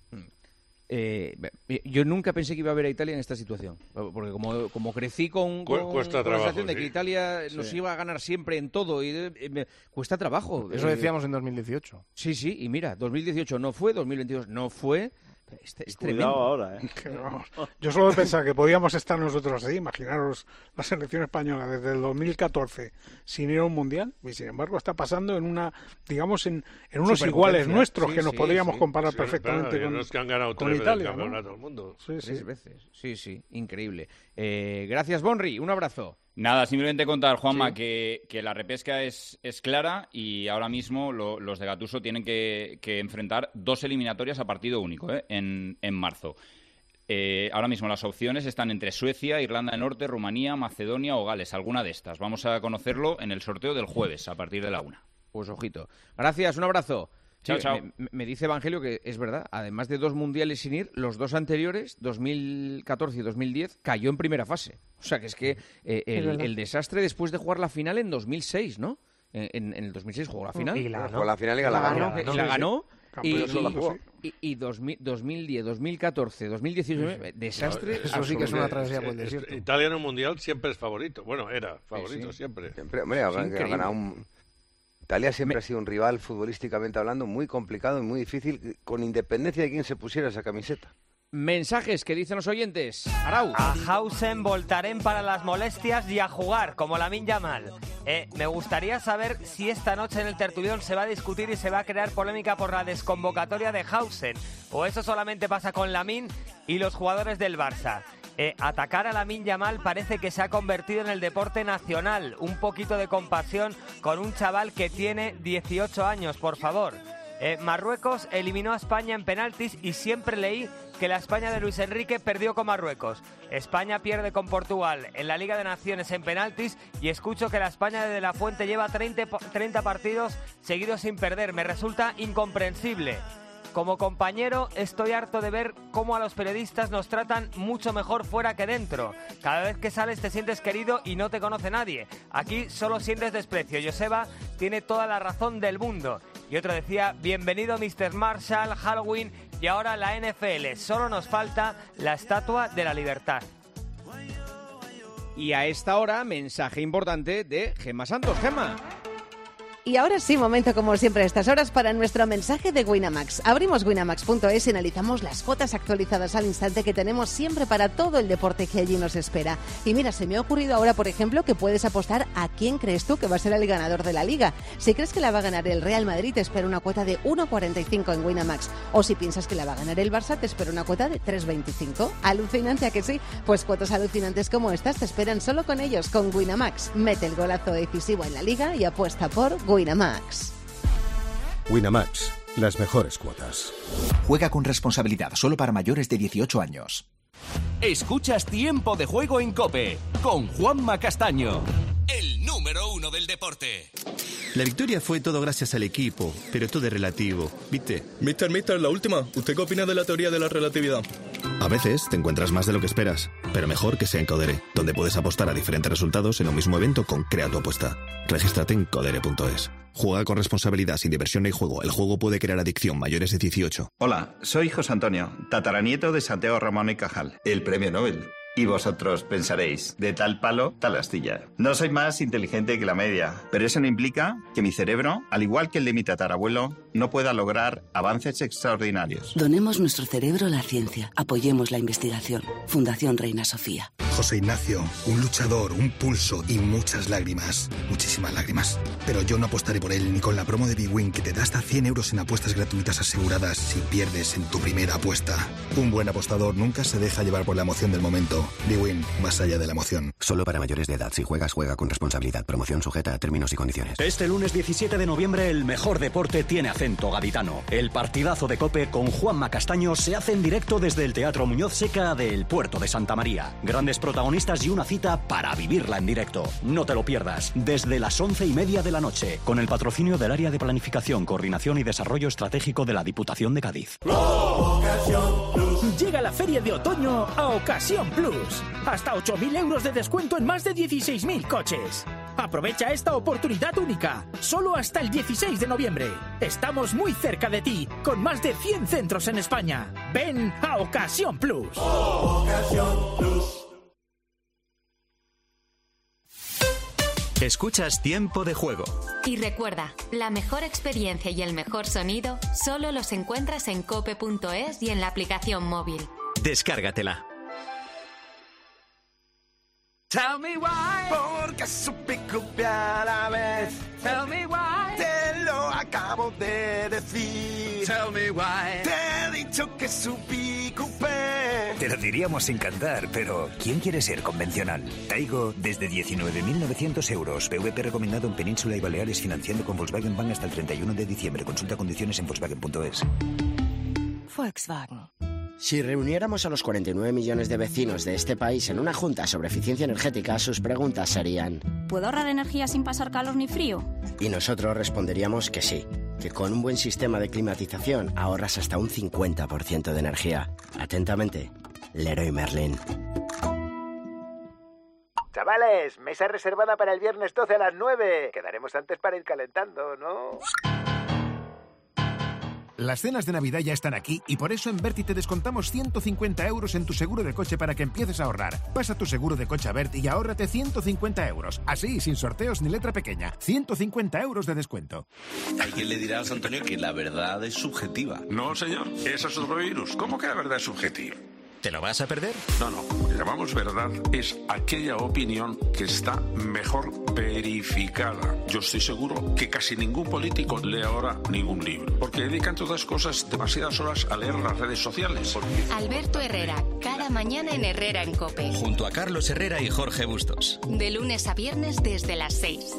Yo nunca pensé que iba a ver a Italia en esta situación, porque como crecí con la sensación de que Italia nos iba a ganar siempre en todo, y cuesta trabajo. Eso decíamos en 2018. Sí, y mira, 2018 no fue, 2022 no fue. Es tremendo. Ahora, ¿eh? Yo solo pensaba que podíamos estar nosotros ahí, imaginaros la selección española desde el 2014 sin ir a un mundial, y sin embargo está pasando en en unos iguales nuestros que nos podríamos comparar perfectamente con los que han ganado 3 veces el campeonato del mundo. 3 veces. Sí, increíble. Gracias, Bonri, un abrazo. Nada, simplemente contar, Juanma, que la repesca es clara y ahora mismo los de Gattuso tienen que enfrentar 2 eliminatorias a partido único en marzo. Ahora mismo las opciones están entre Suecia, Irlanda del Norte, Rumanía, Macedonia o Gales, alguna de estas. Vamos a conocerlo en el sorteo del jueves a partir de la 1. Pues ojito. Gracias, un abrazo. Chao, chao. Me dice Evangelio que es verdad, además de 2 mundiales sin ir, los 2 anteriores, 2014 y 2010, cayó en primera fase. O sea que es que el desastre después de jugar la final en 2006, ¿no? En el 2006 jugó la final. Jugó la final y la ganó. Y la ganó. Y 2010, 2014, 2018, desastre. Eso sí que es una travesía por el desierto. Italia en un mundial siempre es favorito. Bueno, era favorito siempre. Hombre, ha ganado Italia siempre ha sido un rival, futbolísticamente hablando, muy complicado y muy difícil, con independencia de quién se pusiera esa camiseta. Mensajes que dicen los oyentes. Arau. A Hausen, Voltaren para las molestias y a jugar, como Lamine Yamal. Me gustaría saber si esta noche en el tertulión se va a discutir y se va a crear polémica por la desconvocatoria de Hausen. O eso solamente pasa con Lamine y los jugadores del Barça. Atacar a Lamine Yamal parece que se ha convertido en el deporte nacional. Un poquito de compasión con un chaval que tiene 18 años, por favor. Marruecos eliminó a España en penaltis y siempre leí que la España de Luis Enrique perdió con Marruecos. España pierde con Portugal en la Liga de Naciones en penaltis y escucho que la España de De la Fuente lleva 30 partidos seguidos sin perder. Me resulta incomprensible. Como compañero estoy harto de ver cómo a los periodistas nos tratan mucho mejor fuera que dentro. Cada vez que sales te sientes querido y no te conoce nadie. Aquí solo sientes desprecio. Joseba tiene toda la razón del mundo. Y otro decía, bienvenido Mr. Marshall, Halloween y ahora la NFL. Solo nos falta la Estatua de la Libertad. Y a esta hora, mensaje importante de Gemma Santos. Gemma. Y ahora sí, momento como siempre a estas horas para nuestro mensaje de Winamax. Abrimos winamax.es y analizamos las cuotas actualizadas al instante que tenemos siempre para todo el deporte que allí nos espera. Y mira, se me ha ocurrido ahora, por ejemplo, que puedes apostar a quién crees tú que va a ser el ganador de la Liga. Si crees que la va a ganar el Real Madrid, te espera una cuota de 1,45 en Winamax. O si piensas que la va a ganar el Barça, te espera una cuota de 3,25. ¿Alucinante a que sí? Pues cuotas alucinantes como estas te esperan solo con ellos, con Winamax. Mete el golazo decisivo en la Liga y apuesta por Winamax. Winamax, las mejores cuotas. Juega con responsabilidad, solo para mayores de 18 años. Escuchas Tiempo de Juego en COPE, con Juanma Castaño, el número 1 del deporte. La victoria fue todo gracias al equipo, pero todo es relativo, ¿viste? Mister, la última. ¿Usted qué opina de la teoría de la relatividad? A veces te encuentras más de lo que esperas, pero mejor que sea en Codere, donde puedes apostar a diferentes resultados en un mismo evento con Crea tu apuesta. Regístrate en codere.es. Juega con responsabilidad, sin diversión ni juego. El juego puede crear adicción. Mayores de 18. Hola, soy José Antonio, tataranieto de Santiago Ramón y Cajal, el premio Nobel. Y vosotros pensaréis, de tal palo, tal astilla. No soy más inteligente que la media, pero eso no implica que mi cerebro, al igual que el de mi tatarabuelo, no pueda lograr avances extraordinarios. Donemos nuestro cerebro a la ciencia. Apoyemos la investigación. Fundación Reina Sofía. José Ignacio, un luchador, un pulso y muchas lágrimas. Muchísimas lágrimas. Pero yo no apostaré por él ni con la promo de Big Win que te da hasta 100 euros en apuestas gratuitas aseguradas si pierdes en tu primera apuesta. Un buen apostador nunca se deja llevar por la emoción del momento. Big Win, más allá de la emoción. Solo para mayores de edad. Si juegas, juega con responsabilidad. Promoción sujeta a términos y condiciones. Este lunes 17 de noviembre el mejor deporte tiene acento gaditano. El partidazo de COPE con Juanma Castaño se hace en directo desde el Teatro Muñoz Seca del Puerto de Santa María. Grandes protagonistas y una cita para vivirla en directo. No te lo pierdas. Desde las 11:30 de la noche. Con el patrocinio del Área de Planificación, Coordinación y Desarrollo Estratégico de la Diputación de Cádiz. Llega la feria de otoño a Ocasión Plus. Hasta 8.000 euros de descuento en más de 16.000 coches. Aprovecha esta oportunidad única, solo hasta el 16 de noviembre. Estamos muy cerca de ti, con más de 100 centros en España. Ven a Ocasión Plus. Ocasión Plus. Escuchas Tiempo de Juego. Y recuerda, la mejor experiencia y el mejor sonido solo los encuentras en cope.es y en la aplicación móvil. Descárgatela. Tell me why, porque supe copiar a la vez. Tell me why, te lo acabo de decir. Tell me why, te he dicho que supí coupé. Te lo diríamos sin cantar, pero ¿quién quiere ser convencional? Taigo desde 19.900 euros. PVP recomendado en Península y Baleares, financiando con Volkswagen Bank hasta el 31 de diciembre. Consulta condiciones en Volkswagen.es. Volkswagen. Si reuniéramos a los 49 millones de vecinos de este país en una junta sobre eficiencia energética, sus preguntas serían: ¿puedo ahorrar energía sin pasar calor ni frío? Y nosotros responderíamos que sí, que con un buen sistema de climatización ahorras hasta un 50% de energía. Atentamente, Leroy Merlin. Chavales, mesa reservada para el viernes 12 a las 9. Quedaremos antes para ir calentando, ¿no? Las cenas de Navidad ya están aquí y por eso en Berti te descontamos 150 euros en tu seguro de coche para que empieces a ahorrar. Pasa tu seguro de coche a Berti y ahórrate 150 euros. Así, sin sorteos ni letra pequeña. 150 euros de descuento. Hay quien le dirá a Antonio que la verdad es subjetiva. No, señor. Eso es otro virus. ¿Cómo que la verdad es subjetiva? ¿Te lo vas a perder? No. Lo que llamamos verdad es aquella opinión que está mejor verificada. Yo estoy seguro que casi ningún político lee ahora ningún libro, porque dedican todas cosas demasiadas horas a leer las redes sociales. Alberto Herrera, cada Cada mañana en Herrera en COPE. Junto a Carlos Herrera y Jorge Bustos. De lunes a viernes desde las 6.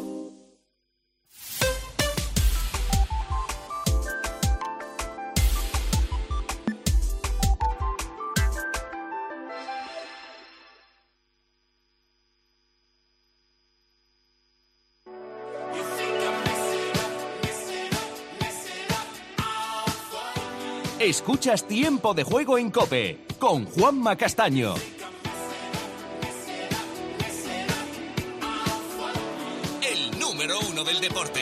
Escuchas Tiempo de Juego en COPE con Juanma Castaño. El número 1 del deporte.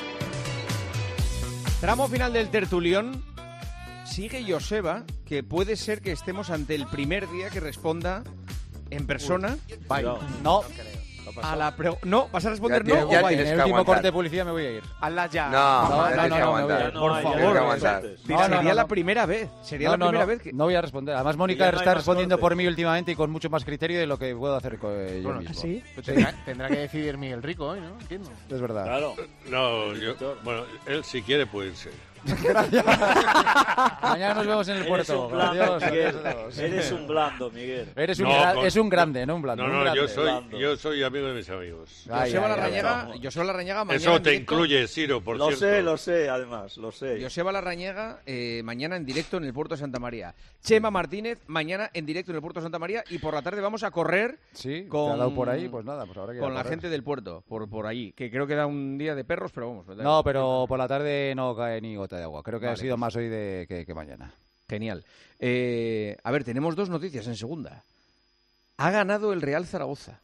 Tramo final del tertulión. Sigue Joseba, que puede ser que estemos ante el primer día que responda en persona. No. A la no, ¿vas a responder ya no o va? En el último corte de publicidad me voy a ir. Hazla ya. No, por favor. Sería la primera vez. Sería la primera vez que... No voy a responder. Además, Mónica está respondiendo por mí últimamente y con mucho más criterio de lo que puedo hacer yo mismo. ¿Sí? Tendrá que decidir Miguel Rico hoy, ¿no? Entiendo. Es verdad. Claro. No, bueno, él si quiere puede irse. Gracias. Mañana nos vemos en el puerto. Adiós. Eres un blando, Miguel. Es un grande, no un blando. No, yo soy amigo de mis amigos. Joseba Larrañaga mañana. Eso te incluye, Ciro, por cierto. Lo sé, además, lo sé. Joseba Larrañaga mañana en directo en el Puerto de Santa María. Chema Martínez mañana en directo en el Puerto de Santa María y por la tarde vamos a correr con, te ha dado por ahí, pues nada, pues habrá que con la gente del puerto, por allí, que creo que da un día de perros, pero vamos. No, pero por la tarde no cae ni gota de agua. Creo que ha sido más hoy que mañana. Genial. A ver, tenemos dos noticias en segunda. Ha ganado el Real Zaragoza.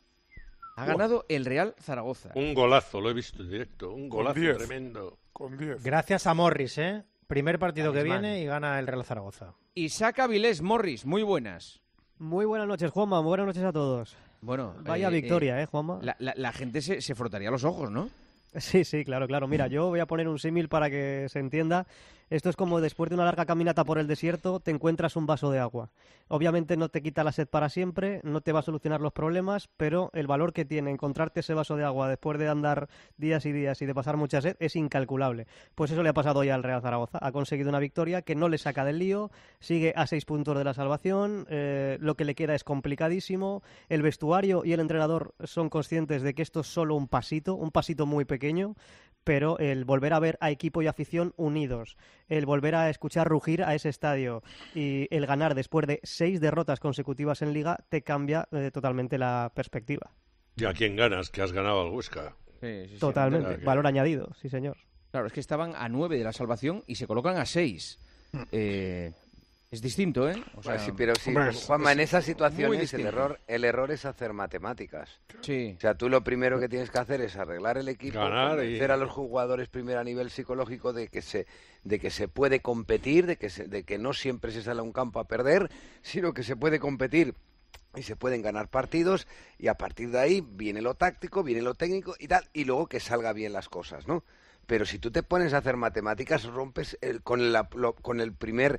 Un golazo, lo he visto en directo. Un golazo tremendo. Con 10. Gracias a Morris, ¿eh? Primer partido que viene y gana el Real Zaragoza. Isaac Avilés, Morris, muy buenas. Muy buenas noches, Juanma. Muy buenas noches a todos. Bueno, vaya victoria, Juanma. La gente se frotaría los ojos, ¿no? Sí, claro. Mira, yo voy a poner un símil para que se entienda. Esto es como después de una larga caminata por el desierto te encuentras un vaso de agua. Obviamente no te quita la sed para siempre, no te va a solucionar los problemas, pero el valor que tiene encontrarte ese vaso de agua después de andar días y días y de pasar mucha sed es incalculable. Pues eso le ha pasado ya al Real Zaragoza. Ha conseguido una victoria que no le saca del lío, sigue a 6 puntos de la salvación, lo que le queda es complicadísimo. El vestuario y el entrenador son conscientes de que esto es solo un pasito muy pequeño, pero el volver a ver a equipo y afición unidos, el volver a escuchar rugir a ese estadio y el ganar después de 6 derrotas consecutivas en Liga te cambia totalmente la perspectiva. ¿Y a quién ganas? Que has ganado al Huesca. Sí, totalmente, valor añadido, sí señor. Claro, es que estaban a 9 de la salvación y se colocan a 6. Es distinto, ¿eh? O sea, pero sí, Juanma, en esas situaciones el error es hacer matemáticas. Sí. O sea, tú lo primero que tienes que hacer es arreglar el equipo, convencer a los jugadores primero a nivel psicológico de que se puede competir, de que no siempre se sale a un campo a perder, sino que se puede competir y se pueden ganar partidos, y a partir de ahí viene lo táctico, viene lo técnico y tal, y luego que salga bien las cosas, ¿no? Pero si tú te pones a hacer matemáticas, rompes con el primer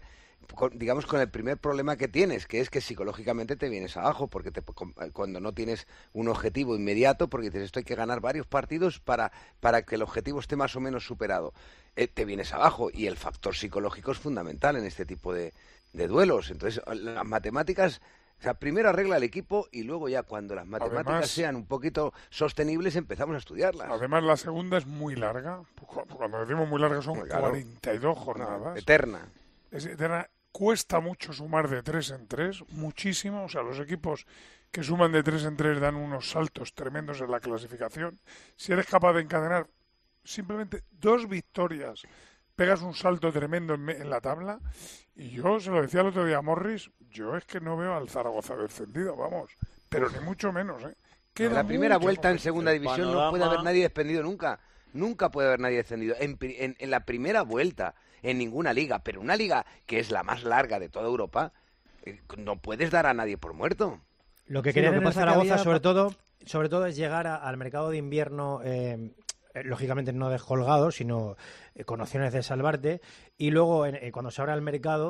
problema que tienes, que es que psicológicamente te vienes abajo, porque cuando no tienes un objetivo inmediato, porque dices, esto hay que ganar varios partidos para que el objetivo esté más o menos superado, te vienes abajo, y el factor psicológico es fundamental en este tipo de duelos. Entonces, las matemáticas... O sea, primero arregla el equipo y luego ya cuando las matemáticas sean un poquito sostenibles empezamos a estudiarlas. Además, la segunda es muy larga. Cuando decimos muy larga son 42 jornadas. Eterna. Es eterna. Cuesta mucho sumar de 3 en 3, muchísimo. O sea, los equipos que suman de 3 en 3 dan unos saltos tremendos en la clasificación. Si eres capaz de encadenar simplemente 2 victorias, pegas un salto tremendo en la tabla. Y yo se lo decía el otro día a Morris, yo es que no veo al Zaragoza descendido, vamos, pero ni mucho menos, ¿eh? En la primera vuelta en segunda división no puede haber nadie descendido nunca. Nunca puede haber nadie descendido. En la primera vuelta, en ninguna liga, pero una liga que es la más larga de toda Europa, no puedes dar a nadie por muerto. Lo que quería en Zaragoza, sobre todo, es llegar al mercado de invierno... lógicamente no descolgado, sino con opciones de salvarte, y luego cuando se abra el mercado,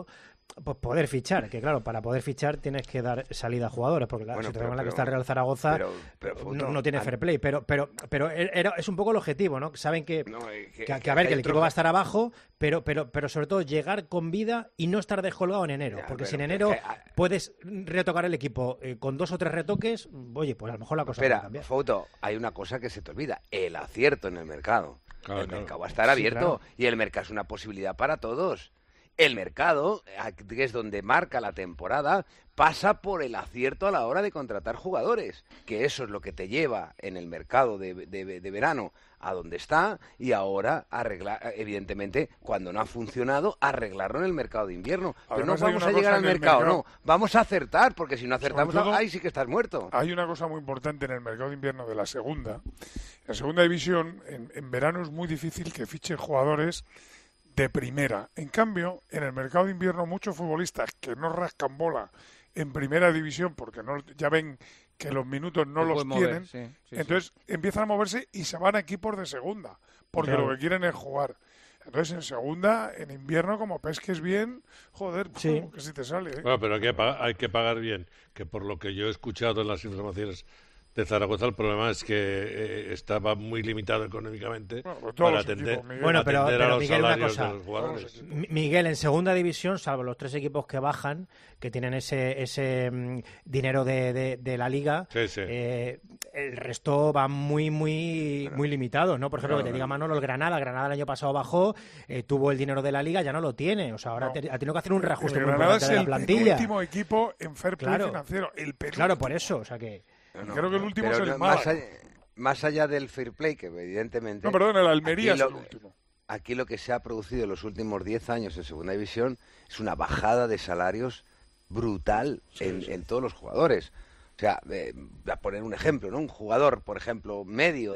pues poder fichar, que claro, para poder fichar tienes que dar salida a jugadores, porque la situación en la que está el Real Zaragoza no tiene fair play, pero es un poco el objetivo, ¿no? Saben que el equipo va a estar abajo, pero sobre todo llegar con vida y no estar descolgado en enero, porque si en enero puedes retocar el equipo con 2 o 3 retoques, oye, pues a lo mejor la cosa puede cambiar. Fouto, hay una cosa que se te olvida, el acierto en el mercado. El mercado va a estar abierto y el mercado es una posibilidad para todos. El mercado, que es donde marca la temporada, pasa por el acierto a la hora de contratar jugadores, que eso es lo que te lleva en el mercado de verano a donde está, y ahora arreglar, evidentemente, cuando no ha funcionado, arreglarlo en el mercado de invierno. Pero Además, no vamos a llegar al mercado, no, vamos a acertar, porque si no acertamos, ahí sí que estás muerto. Hay una cosa muy importante en el mercado de invierno de la segunda. En la segunda división, en verano es muy difícil que fichen jugadores de primera. En cambio, en el mercado de invierno muchos futbolistas que no rascan bola en primera división porque ya ven que los minutos no los tienen, entonces empiezan a moverse y se van a equipos de segunda, porque lo que quieren es jugar. Entonces en segunda, en invierno, como pesques bien, joder, que si te sale. Bueno, pero hay que pagar bien, que por lo que yo he escuchado en las informaciones de Zaragoza, el problema es que estaba muy limitado económicamente para atender, pero a los Miguel, salarios de los jugadores. Miguel, en segunda división, salvo los 3 equipos que bajan, que tienen ese dinero de la liga, el resto va muy limitado, ¿no? Por ejemplo, que te diga Manolo, el Granada el año pasado bajó, tuvo el dinero de la liga, ya no lo tiene, o sea, ahora ha tenido que hacer un reajuste muy importante de la plantilla. El último equipo en fair play financiero, el penúltimo. Claro, por eso, o sea que... Creo que el último es el Málaga. Más allá del fair play, que evidentemente... No, perdón, el Almería es el último. Aquí lo que se ha producido en los últimos 10 años en segunda división es una bajada de salarios brutal en todos los jugadores. O sea, voy a poner un ejemplo, ¿no? Un jugador, por ejemplo, medio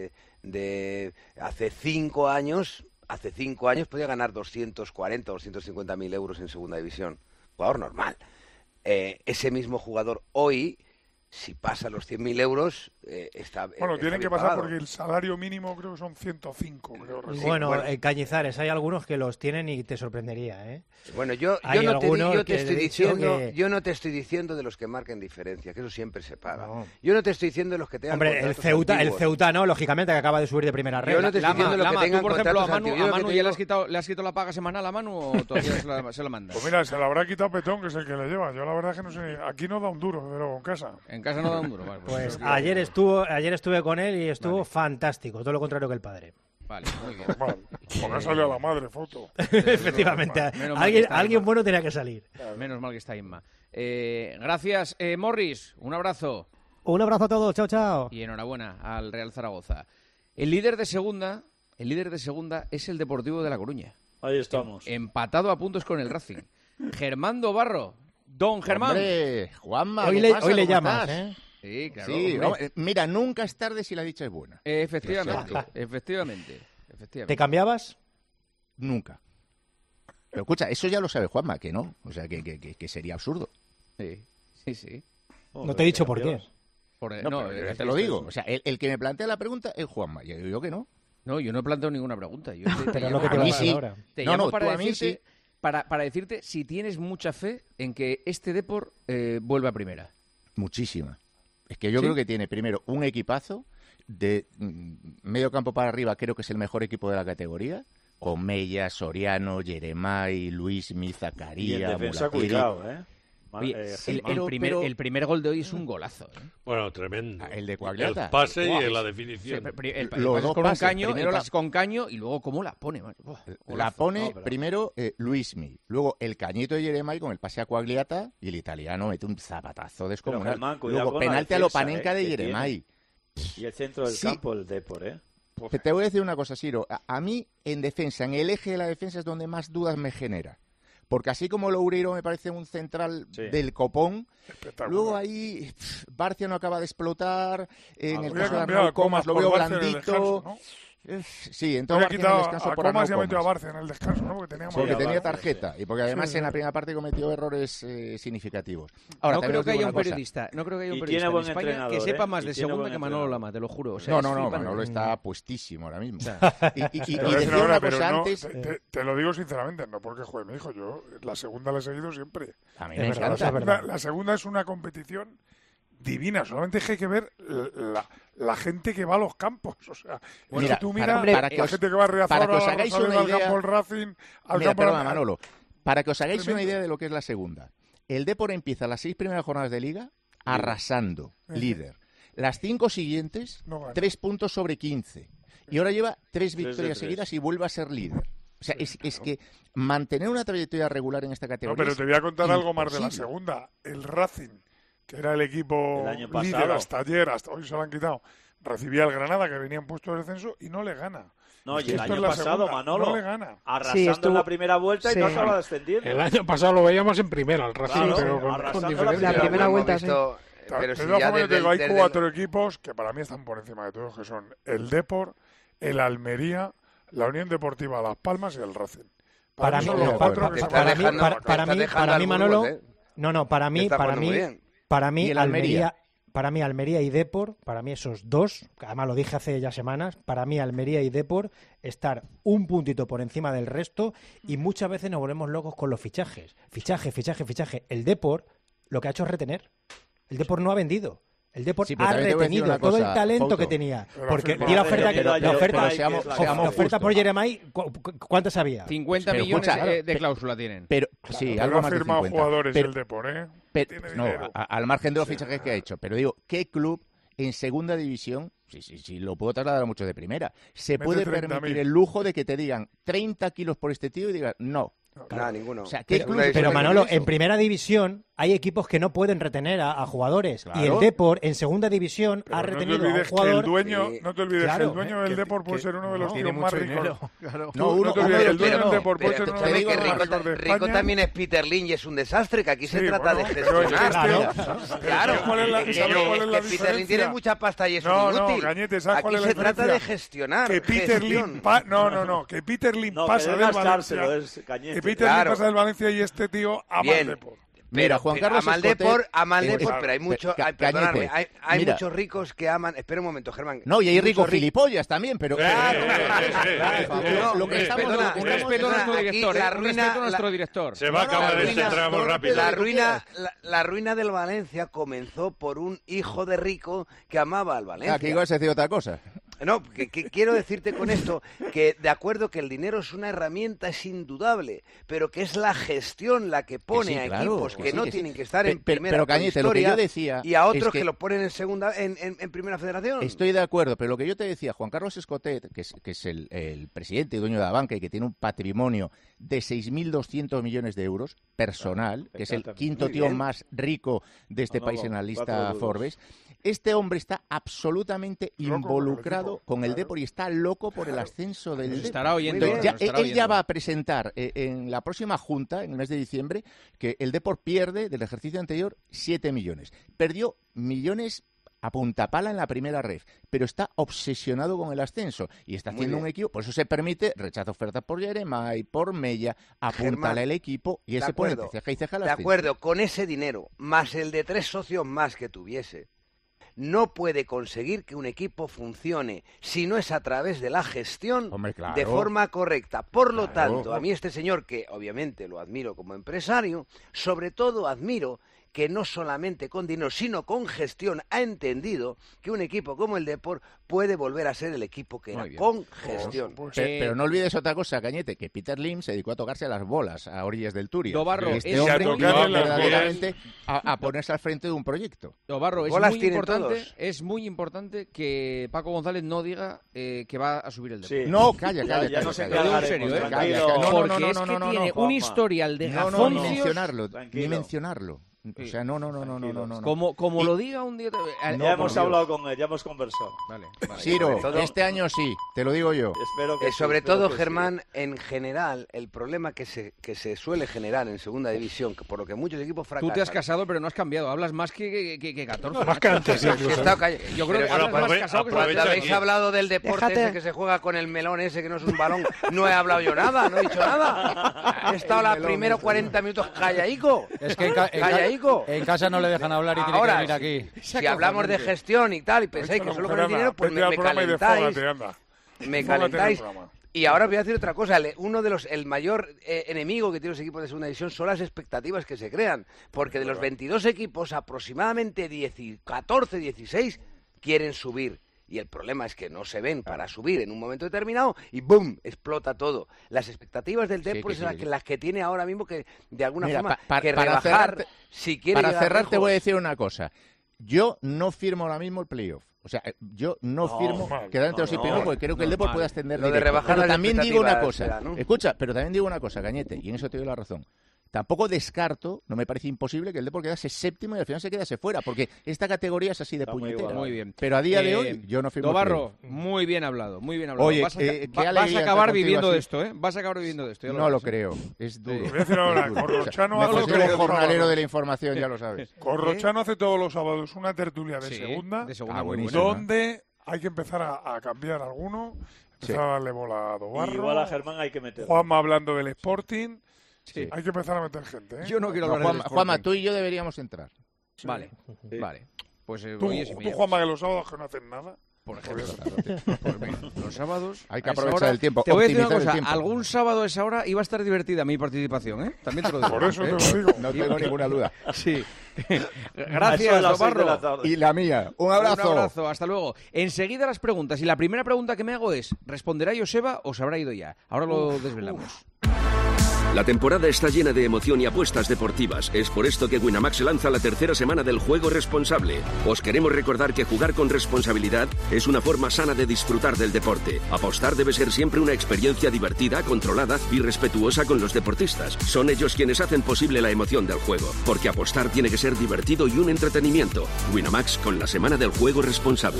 de hace 5 años podía ganar 240 o 250.000 euros en segunda división. Jugador normal. Ese mismo jugador hoy, si pasa los 100.000 euros, está... Bueno, tienen que pasar porque el salario mínimo creo que son 105. Bueno, Cañizares, hay algunos que los tienen y te sorprendería, ¿eh? Bueno, yo no te estoy diciendo de los que marquen diferencia, que eso siempre se paga. No. Yo no te estoy diciendo de los que tengan... Hombre, el Ceuta no, lógicamente, que acaba de subir de primera red. Yo no te estoy diciendo de los que tengan por ejemplo, a Manu ya le has quitado la paga semanal a Manu o todavía se la manda. Pues mira, se la habrá quitado Petón, que es el que le lleva. Yo la verdad es que no sé, aquí no da un duro, pero en casa. En casa no da un duro, vale. Pues ayer estuve con él y estuvo fantástico, todo lo contrario que el padre. Vale, muy bien. Porque salió a la madre, foto. Efectivamente, alguien bueno tenía que salir. Menos mal que está Inma. Gracias, Morris, un abrazo. Un abrazo a todos, chao, chao. Y enhorabuena al Real Zaragoza. El líder de segunda es el Deportivo de La Coruña. Ahí estamos. Empatado a puntos con el Racing. Germán Dobarro. Don Germán. Hombre, Juanma, hoy le llamas, ¿eh? Sí, claro. Sí, mira, nunca es tarde si la dicha es buena. Efectivamente. ¿Te cambiabas? Nunca. Pero escucha, eso ya lo sabe Juanma, que no. O sea, que sería absurdo. Sí. No te he dicho por qué. Te lo digo. O sea, el que me plantea la pregunta es Juanma. Yo que no. No, yo no he planteado ninguna pregunta. Pero lo que te va a decir ahora. Te llamo para decirte, para decirte si tienes mucha fe en que este Depor vuelva a primera. Muchísima. Es que yo creo que tiene primero un equipazo de medio campo para arriba, creo que es el mejor equipo de la categoría, con Mella, Soriano, Yeremay, Luismi, Zacarías, y en defensa cuidado, el primer gol de hoy es un golazo. Bueno, tremendo. El de Coagliata. El pase y la definición. Los dos con pases, con caño y luego cómo la pone. La pone primero Luismi, luego el cañito de Yeremay con el pase a Coagliata y el italiano mete un zapatazo descomunal. Luego penalti a Lopanenka de Yeremay. Y el centro del campo, el Depor, Te voy a decir una cosa, Siro. A mí, en defensa, en el eje de la defensa es donde más dudas me genera. Porque así como Loureiro me parece un central del copón, luego ahí Barcia no acaba de explotar, en el caso de Arnau Comas lo veo blandito. Sí, en todo Barça en el descanso por Comas ya metió a Barça en el descanso, ¿no? Porque tenía tarjeta y porque además en la primera parte cometió errores significativos. Ahora, no creo que haya un periodista en España que sepa más de segunda que Manolo Lama, te lo juro. O sea, no, Manolo está puestísimo ahora mismo. Y decía una cosa antes... Te lo digo sinceramente, no porque juegue mi hijo, yo la segunda la he seguido siempre. A mí me encanta. La segunda es una competición divina, solamente hay que ver la gente que va a los campos, o sea, mira, tú mira la gente que va a Riazor, para que os hagáis una idea, al campo del Racing, al mira, campo perdona, Manolo, para que os hagáis una idea de lo que es la segunda. El Depor empieza las 6 primeras jornadas de Liga arrasando, líder. Las 5 siguientes, 3 puntos sobre 15. Y ahora lleva 3 victorias seguidas y vuelve a ser líder. O sea, es que mantener una trayectoria regular en esta categoría. No, pero te voy a contar algo más de la segunda. El Racing, que era el equipo líder hasta ayer, hasta hoy se lo han quitado, recibía el Granada, que venía en puesto de descenso, y no le gana. No, y el año pasado, Manolo, no le gana. Arrasando en la primera vuelta y no estaba descendiendo. El año pasado lo veíamos en primera, el Racing, pero con diferencia. La primera vuelta, sí. Pero si ya hay 4 equipos que para mí están por encima de todos, que son el Depor, el Almería, la Unión Deportiva Las Palmas y el Racing. Para mí, Manolo, para mí Almería y Depor, para mí esos dos, además lo dije hace ya semanas, para mí Almería y Depor estar un puntito por encima del resto y muchas veces nos volvemos locos con los fichajes. Fichaje. El Depor lo que ha hecho es retener. El Depor no ha vendido. El Depor ha retenido todo el talento que tenía. Porque di la oferta por Jeremai, ¿cuántas había? 50 millones de cláusula tienen. Pero sí, algo más de 50. Jugadores el Depor, no, al margen de los fichajes que ha hecho. Pero digo, ¿qué club en segunda división, sí, lo puedo trasladar a muchos de primera, se puede permitir el lujo de que te digan 30 kilos por este tío y digan no? Nada, ninguno. O sea, pero Manolo, en primera división hay equipos que no pueden retener a jugadores. Claro. Y el Depor en segunda división ha retenido a un jugador. No te olvides que el dueño del Depor puede ser uno de los tíos más ricos. No te olvides, el dueño del Depor puede ser uno de los tíos más ricos de España. Rico también es Peter Lynch y es un desastre, que aquí se trata de gestionar. Claro. Que Peter Lynch tiene mucha pasta y es inútil. Aquí se trata de gestionar. Que Peter Lynch que Peter Lynch pasa del Valencia. Peter Lynch pasa del Valencia y este tío ama al Depor. Mira, Juan Carlos ama al Depor, pero hay muchos ricos que aman. Espera un momento, Germán. No, y hay ricos gilipollas también, pero lo que estamos respeto a nuestro director. Se va a acabar este tramo rápido. La ruina del Valencia comenzó por un hijo de rico que amaba al Valencia. Que ibas a decir otra cosa. No, que quiero decirte con esto que de acuerdo que el dinero es una herramienta, es indudable, pero que es la gestión la que pone a equipos que no tienen que estar en primera pero Cañete, lo que yo decía y a otros que lo ponen en segunda, en primera federación. Estoy de acuerdo, pero lo que yo te decía, Juan Carlos Escotet, que es el presidente y dueño de la banca y que tiene un patrimonio de 6.200 millones de euros personal, que es el quinto tío más rico de este país en la lista Forbes. Este hombre está absolutamente involucrado con el Depor y está loco por el ascenso del Depor. Estará oyendo. Él ya va a presentar en la próxima junta, en el mes de diciembre, que el Depor pierde del ejercicio anterior 7 millones. Perdió millones a punta pala en la primera ref, pero está obsesionado con el ascenso y está haciendo un equipo, por eso se permite rechaza ofertas por Jeremai, por Mella, apuntale al equipo y él se pone ceja y ceja al ascenso. De acuerdo, con ese dinero, más el de 3 socios más que tuviese, no puede conseguir que un equipo funcione si no es a través de la gestión de forma correcta. Por lo tanto, a mí este señor, que obviamente lo admiro como empresario, sobre todo admiro que no solamente con dinero, sino con gestión, ha entendido que un equipo como el Depor puede volver a ser el equipo que era, con gestión. Pero no olvides otra cosa, Cañete, que Peter Lim se dedicó a tocarse las bolas a orillas del Turia. Dobarro, este hombre verdaderamente a ponerse al frente de un proyecto. Dobarro, es muy importante que Paco González no diga que va a subir el Depor. Sí. No, calla. No se en serio, Porque es que tiene un historial de gafoncio. Ni mencionarlo. O sea, no. Como lo diga un día... Ya hemos hablado con él, ya hemos conversado. Vale. Ciro, este año sí, te lo digo yo. Espero que sobre todo, que Germán, en general, el problema que se suele generar en segunda división, por lo que muchos equipos fracasan... Tú te has casado, pero no has cambiado. Hablas más que 14. Más que antes, Yo creo que hablas más casado que... Cuando habéis hablado del deporte ese que se juega con el melón ese, que no es un balón, no he hablado yo nada, no he dicho nada. He estado los primeros 40 minutos callaico. Es que en casa no le dejan hablar y ahora, tiene que venir aquí. Si hablamos de gestión y tal, y pensáis que solo con el dinero, pues me calentáis. Me calentáis. Y ahora os voy a decir otra cosa. El mayor enemigo que tienen los equipos de segunda división son las expectativas que se crean. Porque de los 22 equipos, aproximadamente 14, 16 quieren subir. Y el problema es que no se ven para subir en un momento determinado y ¡boom! Explota todo. Las expectativas del Depor son las que tiene ahora mismo que, de alguna forma, que rebajar si quiere Para cerrar lejos. Te voy a decir una cosa. Yo no firmo ahora mismo el playoff. O sea, yo no firmo quedar entre los 6 primeros porque creo que el Depor puede ascender Lo de directo. rebajar Pero las también digo una expectativas cosa. será, ¿no? Escucha, pero también digo una cosa, Cañete, y en eso te doy la razón. Tampoco descarto, no me parece imposible que el Depor quedase séptimo y al final se quedase fuera, porque esta categoría es así de puñetera. Muy bien. Pero a día de hoy yo no firmo. Tobarro, muy bien hablado, muy bien hablado. Oye, vas a acabar viviendo de esto, ¿eh? Vas a acabar viviendo de esto. No lo creo, es duro. Voy a decir ahora, Corrochano hace todo el jornalero de la información, ya lo sabes. Corrochano hace todos los sábados una tertulia de segunda donde hay que empezar a cambiar alguno, empezar a darle bola a Dobarro. Igual a Germán hay que meter. Juanma hablando del Sporting. Sí. Hay que empezar a meter gente, ¿eh? Yo no quiero hablar de Juanma, tú y yo deberíamos entrar. Sí. Vale. Pues tú Juanma, que los sábados que no hacen nada. Por ejemplo, los sábados hay que aprovechar el tiempo. Te voy a decir una cosa, algún sábado a esa hora iba a estar divertida mi participación, ¿eh? También te lo digo. Por eso te lo digo. No tengo ninguna duda. Sí. Gracias, Dobarro. Y la mía. Un abrazo. Un abrazo, hasta luego. Enseguida las preguntas. Y la primera pregunta que me hago es, ¿responderá Joseba o se habrá ido ya? Ahora lo desvelamos. La temporada está llena de emoción y apuestas deportivas. Es por esto que Winamax lanza la tercera semana del juego responsable. Os queremos recordar que jugar con responsabilidad es una forma sana de disfrutar del deporte. Apostar debe ser siempre una experiencia divertida, controlada y respetuosa con los deportistas. Son ellos quienes hacen posible la emoción del juego. Porque apostar tiene que ser divertido y un entretenimiento. Winamax con la semana del juego responsable.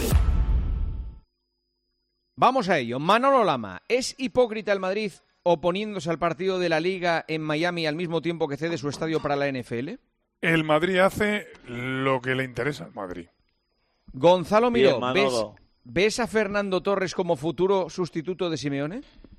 Vamos a ello. Manolo Lama, ¿es hipócrita el Madrid oponiéndose al partido de la Liga en Miami al mismo tiempo que cede su estadio para la NFL? El Madrid hace lo que le interesa al Madrid. Gonzalo Miró, ¿ves a Fernando Torres como futuro sustituto de Simeone?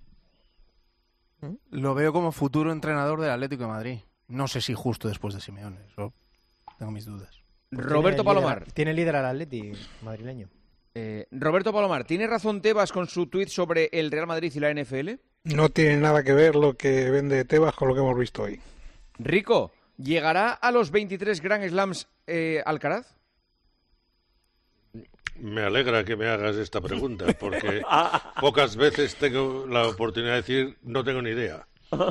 Lo veo como futuro entrenador del Atlético de Madrid. No sé si justo después de Simeone. Eso tengo mis dudas. Roberto Palomar. Tiene líder al Atleti madrileño. Roberto Palomar, ¿tiene razón Tebas con su tuit sobre el Real Madrid y la NFL? No tiene nada que ver lo que vende Tebas con lo que hemos visto hoy. Rico, ¿llegará a los 23 Grand Slams Alcaraz? Me alegra que me hagas esta pregunta, porque pocas veces tengo la oportunidad de decir no tengo ni idea.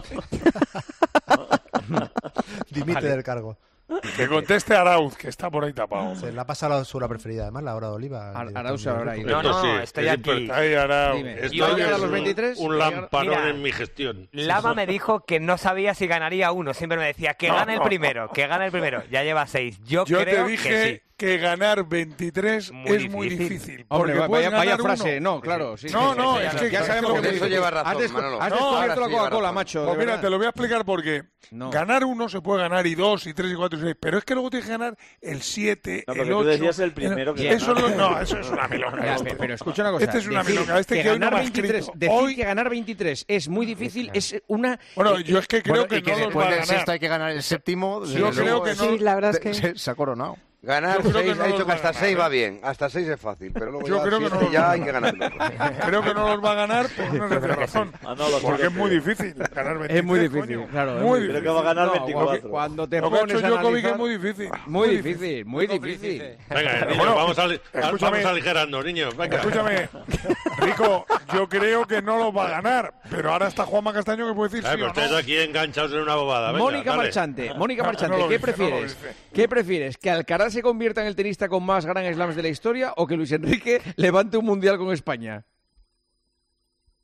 Dimite del cargo. Que conteste Arauz, que está por ahí tapado. Se la ha pasado su hora preferida, además, la hora de Oliva. Arauz se habrá ido. No, estoy aquí. Ahí, Arauz. ¿Estoy a los 23? Un lamparón en mi gestión. Lama me dijo que no sabía si ganaría uno. Siempre me decía que gane el primero, que gane el primero. Ya lleva 6. Yo creo te dije que sí. Que ganar 23 es muy difícil. Hombre, vaya frase. No, claro. Sí, no, es que ya sabemos que eso lleva razón, Manolo. Has descubierto la Coca-Cola, macho. Pues mira, te lo voy a explicar porque ganar 1 se puede ganar y 2 y 3 y 4 y 6, pero es que luego tienes que ganar el 7, el 8. Tú decías el primero que eso es una milonga. Pero escucha una cosa. Este es una milonga. Que hoy no me ha escrito. Decir que ganar 23 es muy difícil es una... Bueno, yo es que creo que no los va a ganar. Después hay que ganar el séptimo. Yo creo que no. Sí, la verdad es que se ha coronado. Ganar 6, ha dicho que hasta 6 va bien. Hasta 6 es fácil, pero luego yo creo que ya hay que ganarlo. Creo que no los va a ganar por una razón. Porque es muy difícil ganar 23. Es muy difícil, claro. Creo que va a ganar 24. Cuando te pones a analizar... es muy difícil. Muy difícil. Venga, niños, vamos aligerando, niños. Venga. Escúchame, Rico, yo creo que no los va a ganar, pero ahora está Juanma Castaño que puede decir sí o no. Ustedes aquí enganchados en una bobada. Venga, Mónica Marchante, ¿qué prefieres? ¿Qué prefieres? ¿Que Alcaraz se convierta en el tenista con más Grand Slams de la historia o que Luis Enrique levante un mundial con España?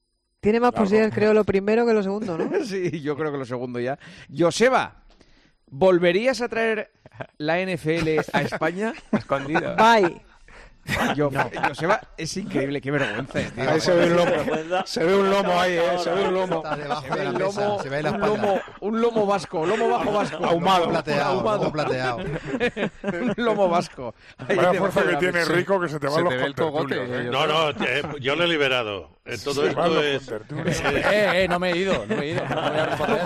Tiene más posibilidades, creo, lo primero que lo segundo, ¿no? Sí, yo creo que lo segundo ya. Joseba, ¿volverías a traer la NFL a España? Escondido. Bye. Joseba, es increíble, qué vergüenza. Tío. Ahí se ve un lomo. Se ve un lomo ahí, se ve un lomo. Se ve la espalda. Un lomo vasco, lomo bajo vasco. Ahumado. Plateado. Un lomo vasco. Vaya fuerza que tiene Rico que se te van los contertulios. No, yo lo he liberado. Todo esto es... No me he ido. No voy a responder.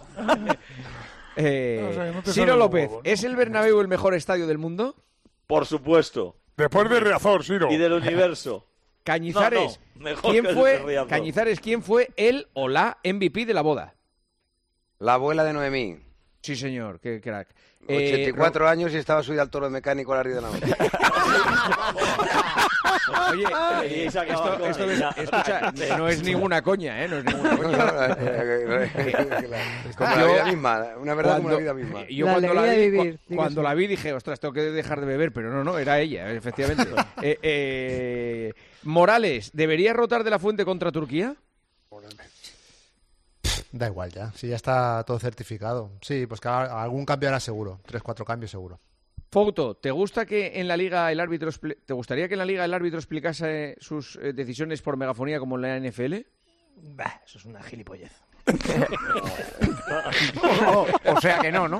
Ciro López, ¿es el Bernabéu el mejor estadio del mundo? Por supuesto. Después de Riazor, Ciro. Y del universo. Cañizares, ¿quién fue el o la MVP de la boda? La abuela de Noemí. Sí, señor, qué crack. 84 años y estaba subida al toro mecánico a la Ría de la Noche. Oye, escucha, no es ninguna coña, ¿eh? No es ninguna coña. Como la vida misma, una verdad como la vida misma. Yo cuando la vi dije, ostras, tengo que dejar de beber, pero no, era ella, efectivamente. Morales, ¿debería rotar de la Fuente contra Turquía? Da igual ya, si ya está todo certificado. Sí, pues que algún cambio hará seguro, 3-4 cambios seguro. Fouto, ¿te gustaría que en la Liga el árbitro explicase sus decisiones por megafonía como en la NFL? Bah, eso es una gilipollez. O sea que no, ¿no?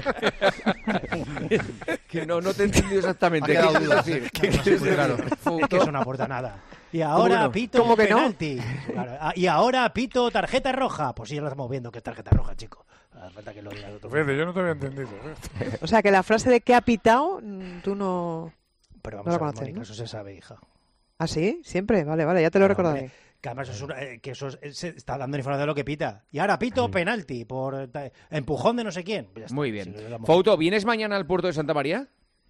Que no te he entendido exactamente. ¿Qué quieres decir? Claro. Es que eso no aporta nada. Y ahora pito ¿cómo que penalti. No? Claro. Y ahora pito tarjeta roja. Pues sí, ya lo estamos viendo que es tarjeta roja, chico. Falta que lo digas otro. Fede, yo no te había entendido. O sea, que la frase de que ha pitado, tú no... Pero vamos a ver, Mónica, eso se sabe, hija. ¿Ah, sí? ¿Siempre? Vale, ya te lo recordaré. Que además se está dando información de lo que pita. Y ahora pito penalti por empujón de no sé quién. Pues muy bien. Fouto, ¿vienes mañana al puerto de Santa María?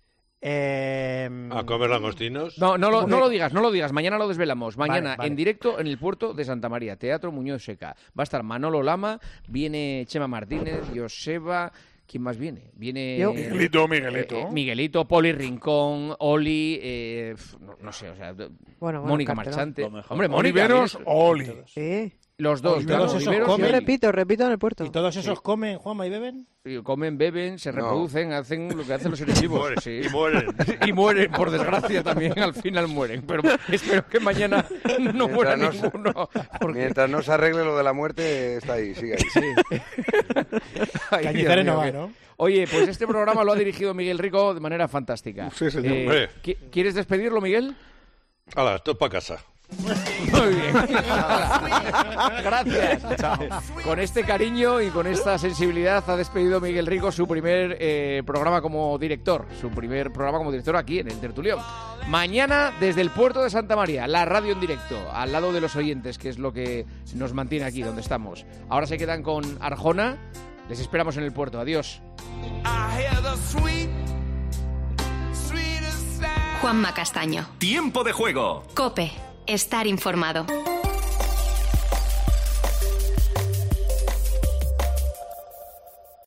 ¿A comer langostinos? No lo digas. Mañana lo desvelamos. Mañana vale. En directo en el puerto de Santa María, Teatro Muñoz Seca. Va a estar Manolo Lama, viene Chema Martínez, Joseba... ¿Quién más viene? Viene Miguelito. Poli Rincón, Oli, no sé, o sea, Mónica Marchante. Hombre, Mónica. Oli. Sí. Los dos. Todos esos comen. Repito en el puerto. ¿Y todos esos comen, Juanma, y beben? Comen, beben, se reproducen, hacen lo que hacen los seres vivos. Y mueren. Y mueren, por desgracia también, al final mueren. Pero espero que mañana no muera ninguno. Mientras no se arregle lo de la muerte, está ahí, sigue ahí. Sí. Cañizares no va, ¿no? Oye, pues este programa lo ha dirigido Miguel Rico de manera fantástica. Sí, señor. ¿Quieres despedirlo, Miguel? Hala, estoy para casa. Muy bien. Gracias. Chao. Con este cariño y con esta sensibilidad ha despedido Miguel Rico su primer programa como director. Su primer programa como director aquí en el Tertulión. Mañana desde el puerto de Santa María, la radio en directo, al lado de los oyentes, que es lo que nos mantiene aquí donde estamos. Ahora se quedan con Arjona. Les esperamos en el puerto. Adiós. Juanma Castaño. Tiempo de juego. COPE. Estar informado.